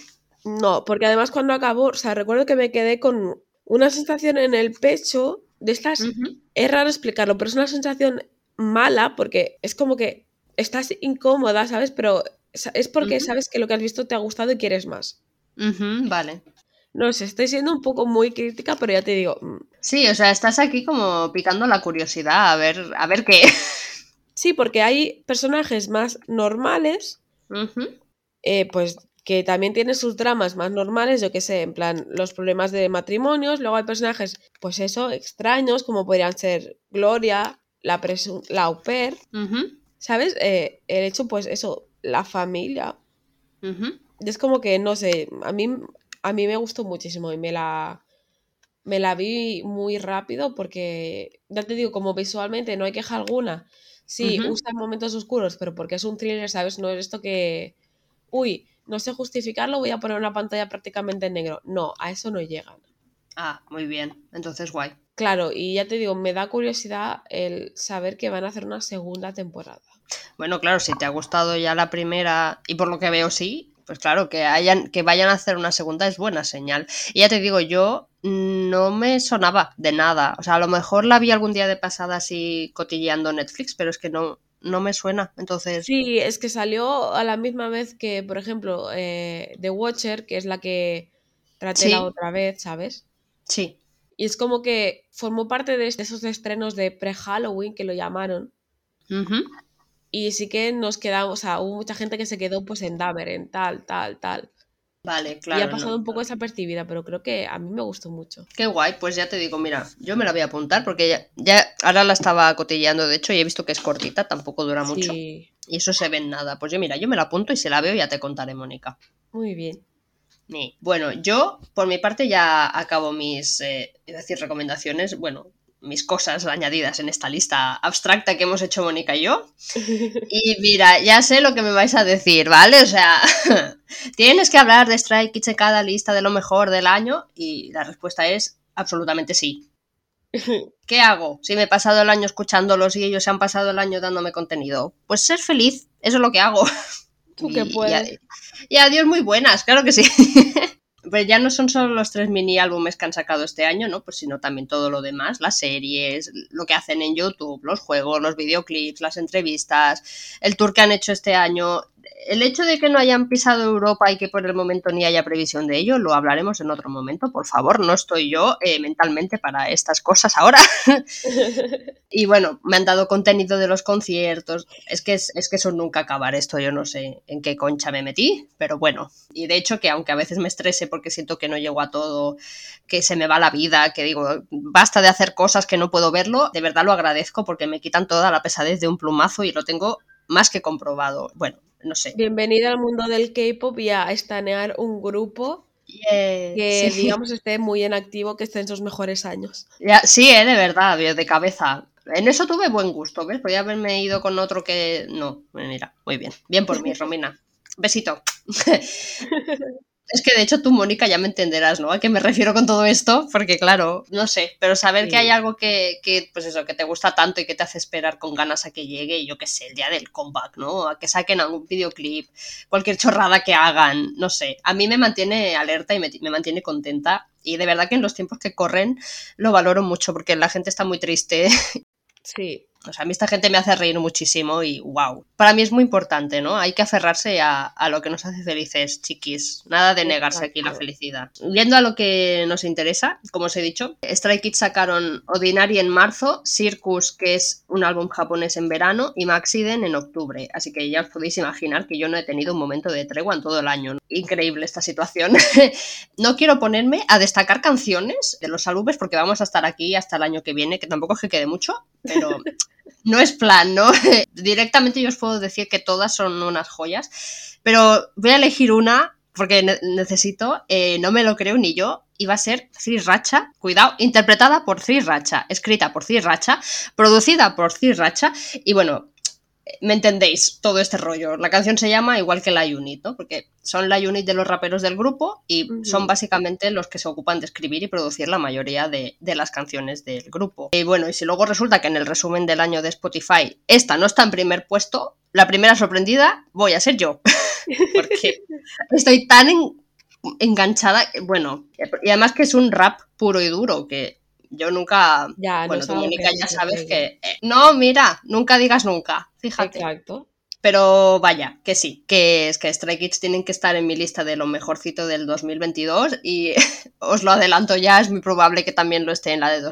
No, porque además cuando acabó, o sea, recuerdo que me quedé con una sensación en el pecho de estas, es raro explicarlo, pero es una sensación mala porque es como que estás incómoda, ¿sabes? Pero es porque sabes que lo que has visto te ha gustado y quieres más. Vale. No sé, estoy siendo un poco muy crítica, pero ya te digo. Sí, o sea, estás aquí como picando la curiosidad, a ver qué. Sí, porque hay personajes más normales, pues que también tienen sus dramas más normales, yo qué sé, en plan, los problemas de matrimonios. Luego hay personajes, pues eso, extraños, como podrían ser Gloria, la au pair, ¿sabes? El hecho, pues eso, la familia. Y es como que, no sé, a mí me gustó muchísimo y me la vi muy rápido porque, ya te digo, como visualmente no hay queja alguna. Sí, usa momentos oscuros, pero porque es un thriller, ¿sabes? No es esto que, uy, no sé justificarlo, voy a poner una pantalla prácticamente en negro. No, a eso no llegan. Ah, muy bien. Entonces, guay. Claro, y ya te digo, me da curiosidad el saber que van a hacer una segunda temporada. Bueno, claro, si te ha gustado ya la primera, y por lo que veo sí, pues claro, que vayan a hacer una segunda es buena señal. Y ya te digo, yo no me sonaba de nada. O sea, a lo mejor la vi algún día de pasada así cotilleando Netflix, pero es que no me suena. Entonces. Sí, es que salió a la misma vez que, por ejemplo, The Watcher, que es la que traté la Sí, otra vez, ¿sabes? sí. Y es como que formó parte de esos estrenos de pre-Halloween que lo llamaron. Y sí que nos quedamos, o sea, hubo mucha gente que se quedó pues en Dahmer, en tal, tal, tal. Vale, Y ha claro, pasado no. un poco desapercibida, pero creo que a mí me gustó mucho. Qué guay, pues ya te digo, mira, yo me la voy a apuntar porque ya ahora la estaba cotilleando, de hecho, y he visto que es cortita, tampoco dura mucho. Sí, Y eso se ve en nada. Pues yo, mira, yo me la apunto y si la veo ya te contaré, Mónica. muy bien. Bueno, yo por mi parte ya acabo mis, iba a decir recomendaciones, bueno, mis cosas añadidas en esta lista abstracta que hemos hecho Mónica y yo. Y mira, ya sé lo que me vais a decir, ¿vale? O sea, tienes que hablar de Strike Kids en cada lista de lo mejor del año y la respuesta es absolutamente sí. ¿Qué hago si me he pasado el año escuchándolos y ellos se han pasado el año dándome contenido? Pues ser feliz, eso es lo que hago. Tú que puedes. Y adiós muy buenas, claro que sí. Pero ya no son solo los 3 mini álbumes que han sacado este año, ¿no? Pues sino también todo lo demás, las series, lo que hacen en YouTube, los juegos, los videoclips, las entrevistas, el tour que han hecho este año. el hecho de que no hayan pisado Europa y que por el momento ni haya previsión de ello, lo hablaremos en otro momento, por favor, no estoy yo mentalmente para estas cosas ahora. Y bueno, me han dado contenido de los conciertos, es que eso nunca acabar esto, yo no sé en qué concha me metí, pero bueno, y de hecho que aunque a veces me estrese porque siento que no llego a todo, que se me va la vida, que digo, basta de hacer cosas que no puedo verlo, de verdad lo agradezco porque me quitan toda la pesadez de un plumazo y lo tengo más que comprobado. Bueno, no sé. Bienvenida al mundo del K-pop y a estanear un grupo que, Sí. digamos, esté muy en activo, que esté en sus mejores años. Sí, de verdad, de cabeza. En eso tuve buen gusto, ¿ves? Podría haberme ido con otro que... No, mira, muy bien. Bien por mí, Romina. Besito. Es que de hecho tú, Mónica, ya me entenderás, ¿no? ¿A qué me refiero con todo esto? Porque claro, no sé, pero saber que hay algo pues eso, que te gusta tanto y que te hace esperar con ganas a que llegue, yo qué sé, el día del comeback, ¿no? A que saquen algún videoclip, cualquier chorrada que hagan, no sé. A mí me mantiene alerta y me mantiene contenta. Y de verdad que en los tiempos que corren lo valoro mucho porque la gente está muy triste. Sí. O sea, a mí esta gente me hace reír muchísimo y wow. Para mí es muy importante, ¿no? Hay que aferrarse a lo que nos hace felices, chiquis. Nada de negarse aquí la felicidad. Yendo a lo que nos interesa, como os he dicho, Stray Kids sacaron Ordinary en marzo, Circus, que es un álbum japonés, en verano, y Maxiden en octubre. Así que ya os podéis imaginar que yo no he tenido un momento de tregua en todo el año, ¿no? Increíble esta situación. No quiero ponerme a destacar canciones de los álbumes porque vamos a estar aquí hasta el año que viene, que tampoco es que quede mucho, pero... No es plan, ¿no? Directamente yo os puedo decir que todas son unas joyas, pero voy a elegir una porque necesito, no me lo creo ni yo, y va a ser Sriracha, cuidado, interpretada por Sriracha, escrita por Sriracha, producida por Sriracha, y bueno, me entendéis todo este rollo. La canción se llama igual que la unit, ¿no? Porque son la unit de los raperos del grupo y son básicamente los que se ocupan de escribir y producir la mayoría de las canciones del grupo. Y bueno, y si luego resulta que en el resumen del año de Spotify esta no está en primer puesto, la primera sorprendida voy a ser yo. Porque estoy tan enganchada, bueno, y además que es un rap puro y duro, que yo nunca... Ya, no Bueno, es tú, algo que Mónica, se ya te sabes pegue. que... no, mira, nunca digas nunca, fíjate. Exacto. Pero vaya, que sí, que es que Stray Kids tienen que estar en mi lista de lo mejorcito del 2022 y os lo adelanto ya, es muy probable que también lo esté en la de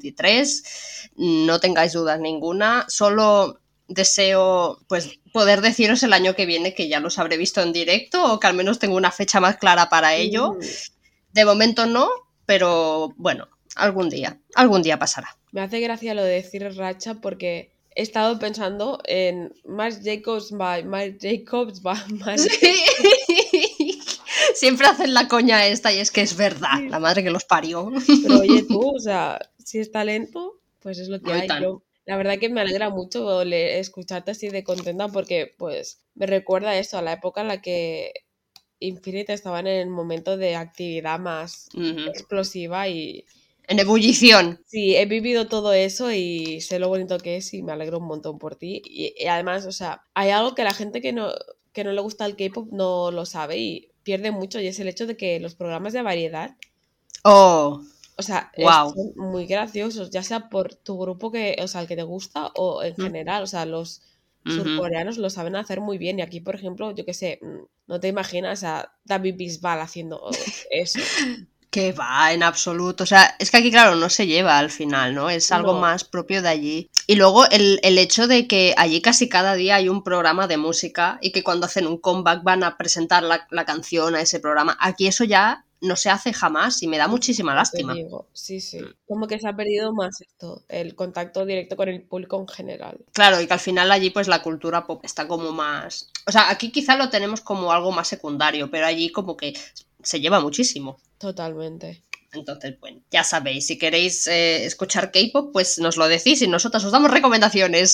2023. No tengáis dudas ninguna, solo deseo pues poder deciros el año que viene que ya los habré visto en directo o que al menos tengo una fecha más clara para ello. De momento no, pero bueno, algún día pasará. Me hace gracia lo de decir racha porque he estado pensando en Marc Jacobs by Marc Jacobs by Marc Sí. Jacobs. Siempre hacen la coña esta y es que es verdad, Sí. la madre que los parió. Pero oye tú, o sea, si es talento, pues es lo que Muy hay. tan. Yo, la verdad que me alegra mucho escucharte así de contenta porque pues me recuerda eso, a la época en la que Infinite estaba en el momento de actividad más explosiva y En ebullición. sí, he vivido todo eso y sé lo bonito que es y me alegro un montón por ti. Y además, o sea, hay algo que la gente que no le gusta el K-pop no lo sabe y pierde mucho y es el hecho de que los programas de variedad, Oh, o sea, wow. son muy graciosos, ya sea por tu grupo que, o sea, el que te gusta o en general, o sea, los surcoreanos lo saben hacer muy bien y aquí, por ejemplo, yo qué sé, no te imaginas a David Bisbal haciendo eso. Que va, en absoluto. O sea, es que aquí, claro, no se lleva al final, ¿no? Es algo No, más propio de allí. Y luego el hecho de que allí casi cada día hay un programa de música y que cuando hacen un comeback van a presentar la canción a ese programa. Aquí eso ya no se hace jamás y me da muchísima ya te lástima. digo, sí, sí. Como que se ha perdido más esto, el contacto directo con el público en general. Claro, y que al final allí pues la cultura pop está como más... O sea, aquí quizá lo tenemos como algo más secundario, pero allí como que se lleva muchísimo. Totalmente. Entonces, bueno, ya sabéis, si queréis escuchar K-pop, pues nos lo decís y nosotras os damos recomendaciones.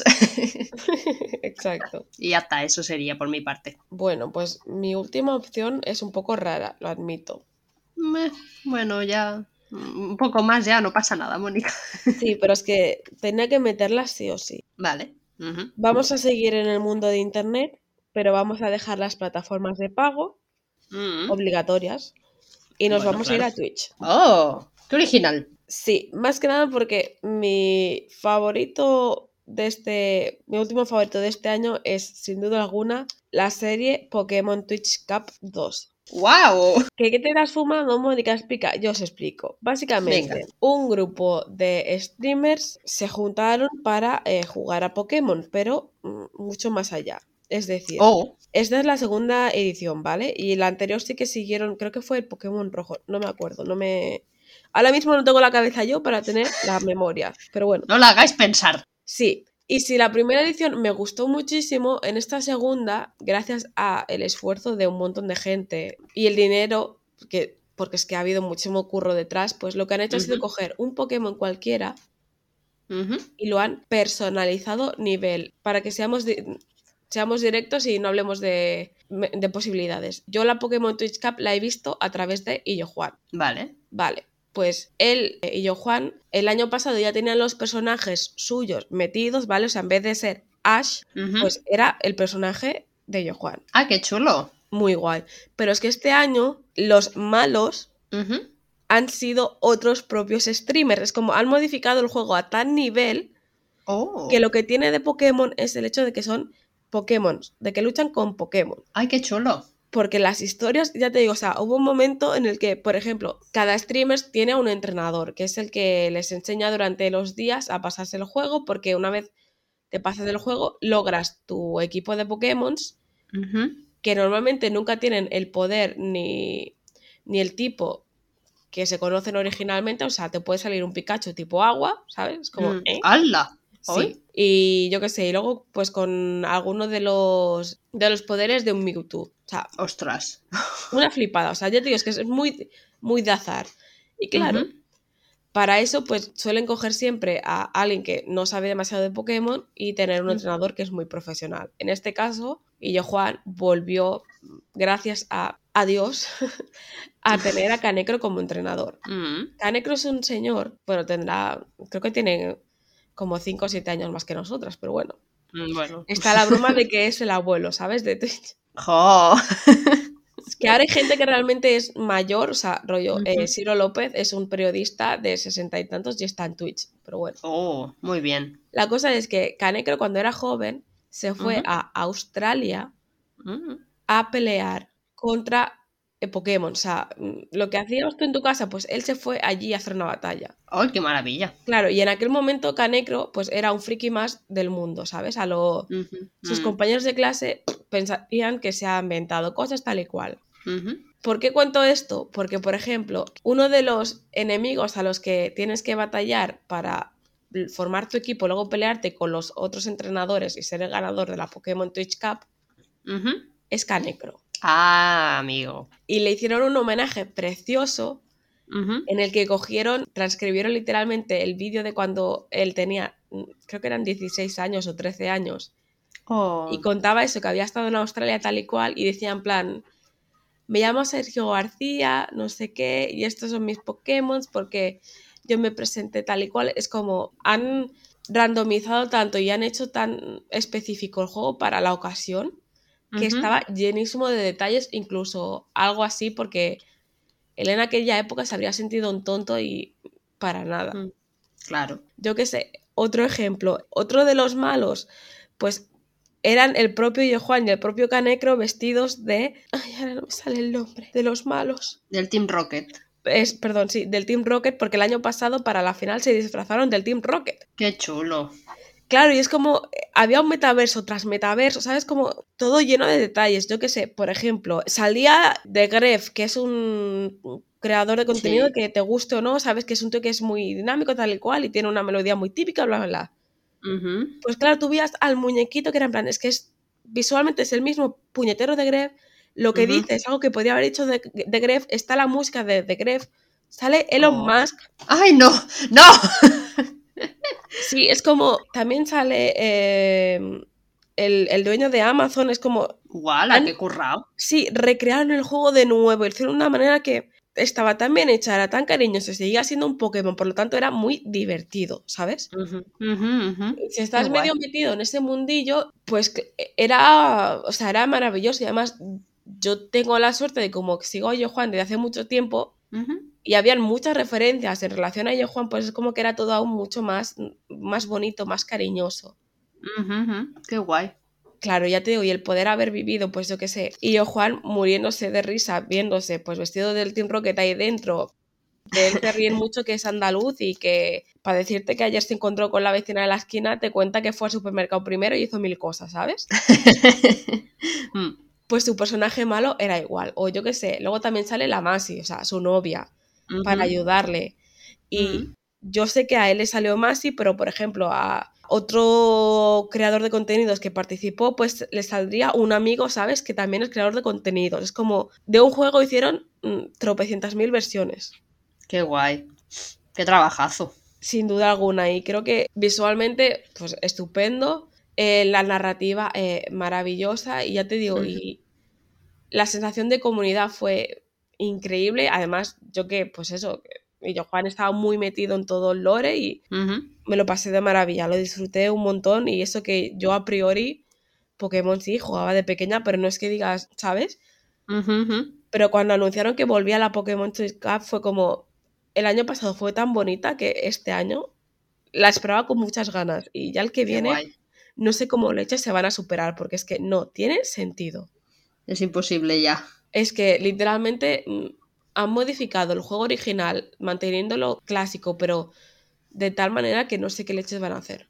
Exacto. Y ya está, eso sería por mi parte. Bueno, pues mi última opción es un poco rara, lo admito. Bueno, ya un poco más ya, no pasa nada, Mónica. Sí, pero es que tenía que meterla sí o sí. Vale. Uh-huh. Vamos a seguir en el mundo de Internet, pero vamos a dejar las plataformas de pago obligatorias y nos Bueno, vamos a ir claro. a Twitch. ¡Oh! ¡Qué original! Sí, más que nada porque mi favorito mi último favorito de este año es, sin duda alguna, la serie Pokémon Twitch Cup 2. ¡Wow! ¿Qué te estás fumando, Mónica? Explica. Yo os explico. Básicamente, Venga. un grupo de streamers se juntaron para jugar a Pokémon, pero mucho más allá. Es decir, esta es la segunda edición, ¿vale? Y la anterior sí que siguieron, creo que fue el Pokémon rojo, no me acuerdo, Ahora mismo no tengo la cabeza yo para tener la memoria, pero bueno. No la hagáis pensar. Sí, y si la primera edición me gustó muchísimo, en esta segunda, gracias a el esfuerzo de un montón de gente y el dinero, porque es que ha habido muchísimo curro detrás, pues lo que han hecho ha sido coger un Pokémon cualquiera y lo han personalizado nivel, para que seamos directos y no hablemos de posibilidades. Yo la Pokémon Twitch Cup la he visto a través de Illo Juan. Vale. Pues él y yo, Juan, el año pasado ya tenían los personajes suyos metidos, ¿vale? O sea, en vez de ser Ash, pues era el personaje de yo, Juan. ¡Ah, qué chulo! Muy guay. Pero es que este año los malos han sido otros propios streamers. Es como han modificado el juego a tal nivel que lo que tiene de Pokémon es el hecho de que son Pokémon, de que luchan con Pokémon. ¡Ay, qué chulo! Porque las historias, ya te digo, o sea, hubo un momento en el que, por ejemplo, cada streamer tiene un entrenador, que es el que les enseña durante los días a pasarse el juego, porque una vez te pasas el juego, logras tu equipo de Pokémon, que normalmente nunca tienen el poder ni el tipo que se conocen originalmente, o sea, te puede salir un Pikachu tipo agua, ¿sabes? Como, ¡Hala! Sí, y yo qué sé, y luego pues con alguno de los poderes de un Mewtwo. O sea, ¡ostras! Una flipada, o sea, ya te digo, es que es muy, muy de azar. Y claro, para eso pues suelen coger siempre a alguien que no sabe demasiado de Pokémon y tener un entrenador que es muy profesional. En este caso, Illo Juan volvió, gracias a Dios, a tener a Canecro como entrenador. Canecro es un señor, bueno, creo que tiene como 5 o 7 años más que nosotras, pero bueno. Está la broma de que es el abuelo, ¿sabes? De Twitch. ¡Jo! Es que ahora hay gente que realmente es mayor, o sea, rollo, Ciro López es un periodista de 60 y tantos y está en Twitch, pero bueno. ¡Oh, muy bien! La cosa es que Canecro cuando era joven se fue a Australia a pelear contra Pokémon. O sea, lo que hacías tú en tu casa, pues él se fue allí a hacer una batalla. ¡Ay, qué maravilla! Claro, y en aquel momento Canecro pues era un friki más del mundo, ¿sabes? Sus compañeros de clase pensarían que se ha inventado cosas tal y cual. ¿Por qué cuento esto? Porque, por ejemplo, uno de los enemigos a los que tienes que batallar para formar tu equipo, luego pelearte con los otros entrenadores y ser el ganador de la Pokémon Twitch Cup, es Canecro. ¡Ah, amigo! Y le hicieron un homenaje precioso en el que transcribieron literalmente el vídeo de cuando él tenía, creo que eran 16 años o 13 años, y contaba eso, que había estado en Australia tal y cual, y decía en plan, me llamo Sergio García, no sé qué, y estos son mis Pokémon porque yo me presenté tal y cual. Es como, han randomizado tanto y han hecho tan específico el juego para la ocasión que estaba llenísimo de detalles, incluso algo así, porque él en aquella época se habría sentido un tonto y para nada. Claro. Yo qué sé, otro ejemplo, otro de los malos, pues eran el propio Illo Juan y el propio Canecro vestidos de... Ay, ahora no me sale el nombre. De los malos. Del Team Rocket. Perdón, sí, del Team Rocket, porque el año pasado para la final se disfrazaron del Team Rocket. ¡Qué chulo! Claro, y es como... Había un metaverso tras metaverso, ¿sabes? Como todo lleno de detalles. Yo qué sé, por ejemplo, salía de Gref, que es un creador de contenido que te guste o no, sabes que es un tío que es muy dinámico tal y cual y tiene una melodía muy típica, bla, bla, bla. Pues claro, tú veías al muñequito que era en plan, es que visualmente es el mismo puñetero de Gref, lo que dice es algo que podría haber hecho de Gref, está la música de Gref, sale Elon Musk. ¡Ay, no! ¡No! Sí, es como, también sale el dueño de Amazon, es como... ¡Guala, qué currao! Sí, recrearon el juego de nuevo, lo hicieron de una manera que estaba tan bien hecha, era tan cariñoso, seguía siendo un Pokémon, por lo tanto era muy divertido, ¿sabes? Si estás medio metido en ese mundillo, pues era maravilloso. Y además yo tengo la suerte de como sigo a Illo Juan desde hace mucho tiempo Y habían muchas referencias en relación a Illo Juan, pues es como que era todo aún mucho más bonito, más cariñoso. Qué guay. Claro, ya te digo, y el poder haber vivido, pues yo qué sé, Illo Juan muriéndose de risa, viéndose pues vestido del Team Rocket ahí dentro, de él se ríen mucho que es andaluz y que para decirte que ayer se encontró con la vecina de la esquina te cuenta que fue al supermercado primero y hizo 1000 cosas, ¿sabes? Pues su personaje malo era igual, o yo qué sé, luego también sale la Masi, o sea, su novia, para ayudarle. Y yo sé que a él le salió Masi, pero por ejemplo a otro creador de contenidos que participó, pues le saldría un amigo, ¿sabes? Que también es creador de contenidos. Es como, de un juego hicieron tropecientas mil versiones. Qué guay. Qué trabajazo. Sin duda alguna, y creo que visualmente, pues estupendo, la narrativa maravillosa, y ya te digo, y la sensación de comunidad fue increíble. Además, yo que, pues eso, y yo Juan estaba muy metido en todo el lore y me lo pasé de maravilla, lo disfruté un montón, y eso que yo a priori Pokémon sí jugaba de pequeña, pero no es que digas, ¿sabes? Pero cuando anunciaron que volvía la Pokémon Choice Cup fue como, el año pasado fue tan bonita que este año la esperaba con muchas ganas, y ya el que Qué viene guay. no sé cómo leches se van a superar, porque es que no tiene sentido. Es imposible ya. Es que literalmente han modificado el juego original manteniéndolo clásico, pero de tal manera que no sé qué leches van a hacer.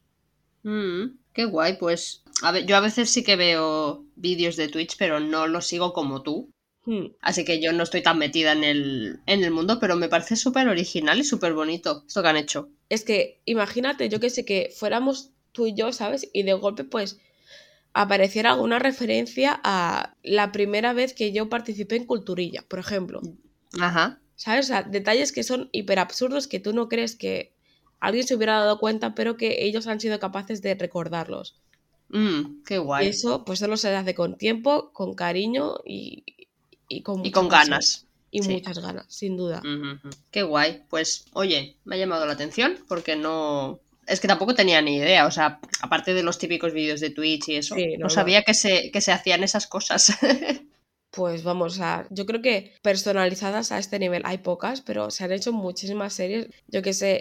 Qué guay, pues. A ver, yo a veces sí que veo vídeos de Twitch, pero no los sigo como tú. Así que yo no estoy tan metida en el mundo, pero me parece súper original y súper bonito esto que han hecho. Es que imagínate, yo que sé, que fuéramos tú y yo, ¿sabes? Y de golpe pues apareciera alguna referencia a la primera vez que yo participé en Culturilla, por ejemplo. Ajá. ¿Sabes? O sea, detalles que son hiper absurdos que tú no crees que alguien se hubiera dado cuenta, pero que ellos han sido capaces de recordarlos. Qué Y guay. eso pues solo se hace con tiempo, con cariño y con Y mucha con pasión. ganas. Y Sí. muchas ganas, sin duda. Qué guay. Pues, oye, me ha llamado la atención porque no. Es que tampoco tenía ni idea. O sea, aparte de los típicos vídeos de Twitch y eso, Sí, no normal. sabía que se hacían esas cosas. Pues vamos a... Yo creo que personalizadas a este nivel hay pocas, pero se han hecho muchísimas series. Yo que sé,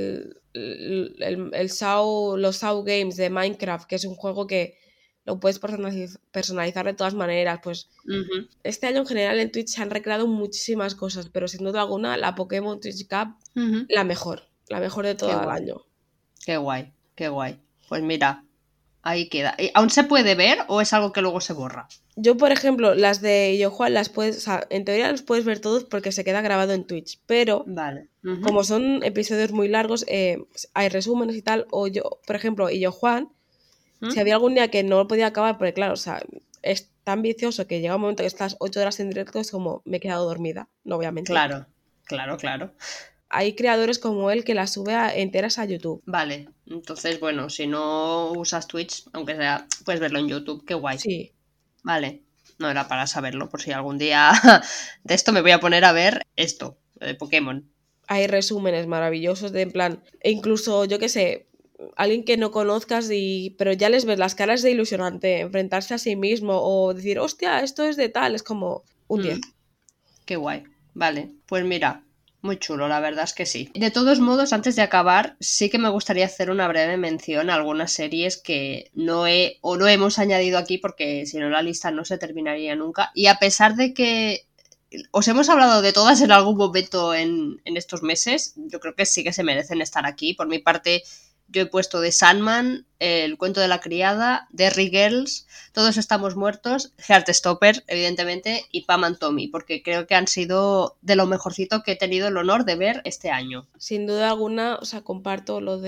los SAO Games de Minecraft, que es un juego que lo puedes personalizar de todas maneras. Pues este año en general en Twitch se han recreado muchísimas cosas, pero sin duda alguna la Pokémon Twitch Cup, la mejor de Qué todo el guay. año. Qué guay. Qué guay. Pues mira, ahí queda. ¿Aún se puede ver o es algo que luego se borra? Yo, por ejemplo, las de Yo Juan las puedes, o sea, en teoría los puedes ver todos porque se queda grabado en Twitch, pero Vale. como son episodios muy largos, hay resúmenes y tal, o yo, por ejemplo, y yo Juan, si había algún día que no lo podía acabar, porque claro, o sea, es tan vicioso que llega un momento que estás 8 horas en directo, es como me he quedado dormida, no voy a mentir. Claro, claro, claro. Hay creadores como él que las sube enteras a YouTube. Vale, entonces, bueno, si no usas Twitch, aunque sea, puedes verlo en YouTube, qué guay. Sí, Vale, no era para saberlo, por si algún día de esto me voy a poner a ver esto, de Pokémon. hay resúmenes maravillosos de en plan, e incluso, yo qué sé, alguien que no conozcas pero ya les ves las caras de ilusionante, enfrentarse a sí mismo o decir, hostia, esto es de tal, es como un 10. Qué guay. Vale, pues mira, muy chulo, la verdad es que sí. De todos modos, antes de acabar, sí que me gustaría hacer una breve mención a algunas series que no hemos añadido aquí porque si no la lista no se terminaría nunca. Y a pesar de que os hemos hablado de todas en algún momento en estos meses, yo creo que sí que se merecen estar aquí. Por mi parte, yo he puesto The Sandman, El cuento de la criada, Derry Girls, Todos estamos muertos, Heartstopper, evidentemente, y Pam and Tommy, porque creo que han sido de lo mejorcito que he tenido el honor de ver este año. Sin duda alguna, o sea, comparto lo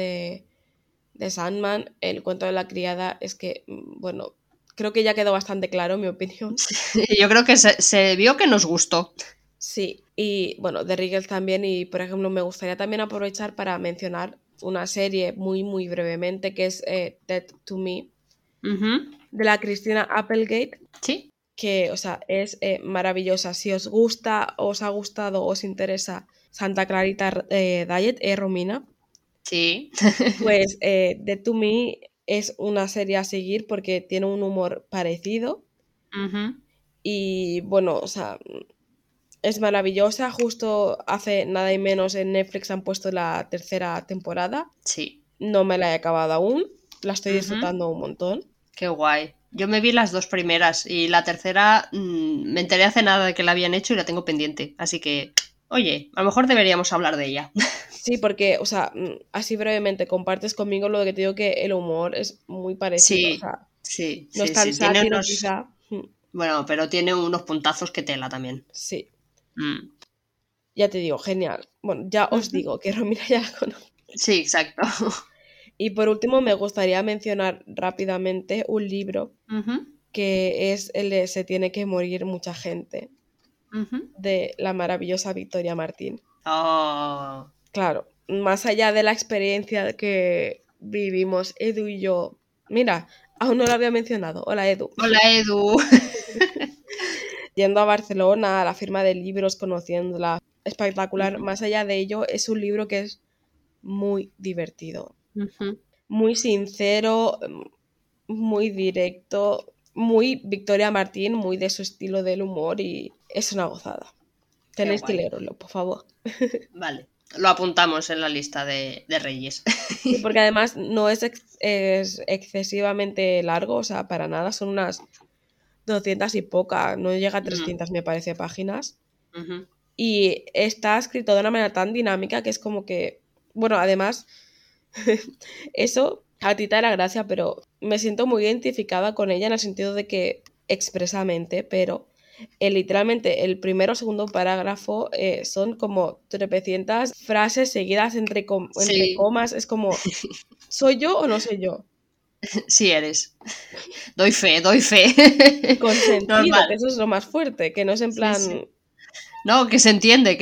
de Sandman, el cuento de la criada, es que, bueno, creo que ya quedó bastante claro mi opinión. Yo creo que se vio que nos gustó. Sí, y bueno, de Riegel también, y por ejemplo, me gustaría también aprovechar para mencionar una serie muy, muy brevemente, que es Dead to Me, de la Christina Applegate, Sí. que, o sea, es maravillosa. Si os gusta, os ha gustado, os interesa Santa Clarita Diet, Romina, Sí. pues Dead to Me es una serie a seguir porque tiene un humor parecido y, bueno, o sea, Es maravillosa, justo hace nada y menos en Netflix han puesto la 3ª temporada. Sí. No me la he acabado aún, la estoy disfrutando un montón. Qué guay. Yo me vi las 2 primeras y la tercera me enteré hace nada de que la habían hecho y la tengo pendiente. Así que, oye, a lo mejor deberíamos hablar de ella. Sí, porque, o sea, así brevemente, compartes conmigo lo de que te digo que el humor es muy parecido. Sí, O sea, sí, no sí, es tan sí. Tiene sátiro unos... quizá. Bueno, pero tiene unos puntazos que tela también. Sí, Mm. ya te digo, genial. Bueno, ya os digo que Romina ya la conozco. Sí, exacto. Y por último me gustaría mencionar rápidamente un libro que es el de Se tiene que morir mucha gente, de la maravillosa Victoria Martín. Oh. Claro, más allá de la experiencia que vivimos Edu y yo. Mira, aún no lo había mencionado. Hola, Edu. Hola, Edu. Yendo a Barcelona, a la firma de libros, conociéndola. Espectacular. Más allá de ello, es un libro que es muy divertido. Muy sincero, muy directo, muy Victoria Martín, muy de su estilo del humor y es una gozada. Tenéis que leerlo, por favor. Vale, lo apuntamos en la lista de Reyes. Sí, porque además no es excesivamente largo, o sea, para nada, son unas 200 y poca, no llega a 300 me parece páginas. Y está escrito de una manera tan dinámica que es como que, bueno, además, eso a ti te da gracia, pero me siento muy identificada con ella en el sentido de que expresamente, pero literalmente el primero o segundo parágrafo son como 300 frases seguidas entre comas, es como, ¿soy yo o no soy yo? Sí eres. Doy fe. Con sentido, normal. que eso es lo más fuerte, que no es en plan... Sí. No, que se entiende.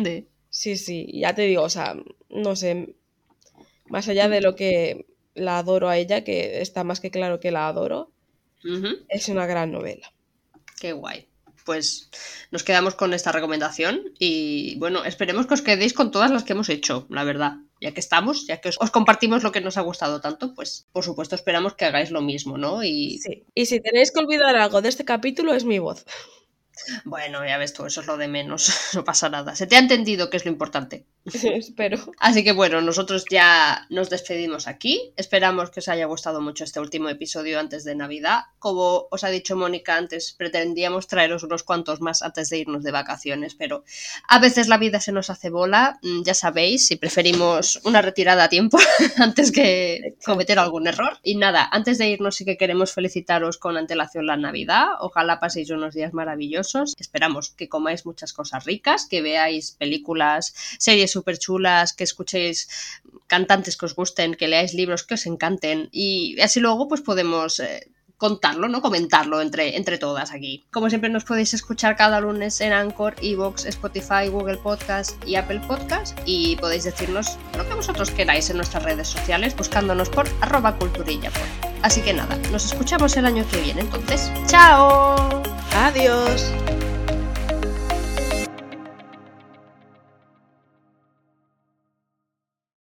Sí, ya te digo, o sea, no sé, más allá de lo que la adoro a ella, que está más que claro que la adoro, es una gran novela. Qué guay. Pues nos quedamos con esta recomendación y bueno, esperemos que os quedéis con todas las que hemos hecho, la verdad. Ya que estamos, ya que os compartimos lo que nos ha gustado tanto, pues por supuesto esperamos que hagáis lo mismo, ¿no? Sí. Y si tenéis que olvidar algo de este capítulo es mi voz. Bueno, ya ves tú, eso es lo de menos, no pasa nada. Se te ha entendido que es lo importante. Espero. Así que bueno, nosotros ya nos despedimos aquí. Esperamos que os haya gustado mucho este último episodio antes de Navidad. Como os ha dicho Mónica antes, pretendíamos traeros unos cuantos más antes de irnos de vacaciones, pero a veces la vida se nos hace bola. Ya sabéis, si preferimos una retirada a tiempo antes que cometer algún error. Y nada, antes de irnos sí que queremos felicitaros con antelación la Navidad. Ojalá paséis unos días maravillosos. Esperamos que comáis muchas cosas ricas, que veáis películas, series súper chulas, que escuchéis cantantes que os gusten, que leáis libros que os encanten y así luego pues podemos contarlo, ¿no? Comentarlo entre todas aquí. Como siempre nos podéis escuchar cada lunes en Anchor, Evox, Spotify, Google Podcast y Apple Podcast y podéis decirnos lo que vosotros queráis en nuestras redes sociales buscándonos por @culturillapod. Así que nada, nos escuchamos el año que viene entonces. ¡Chao! ¡Adiós!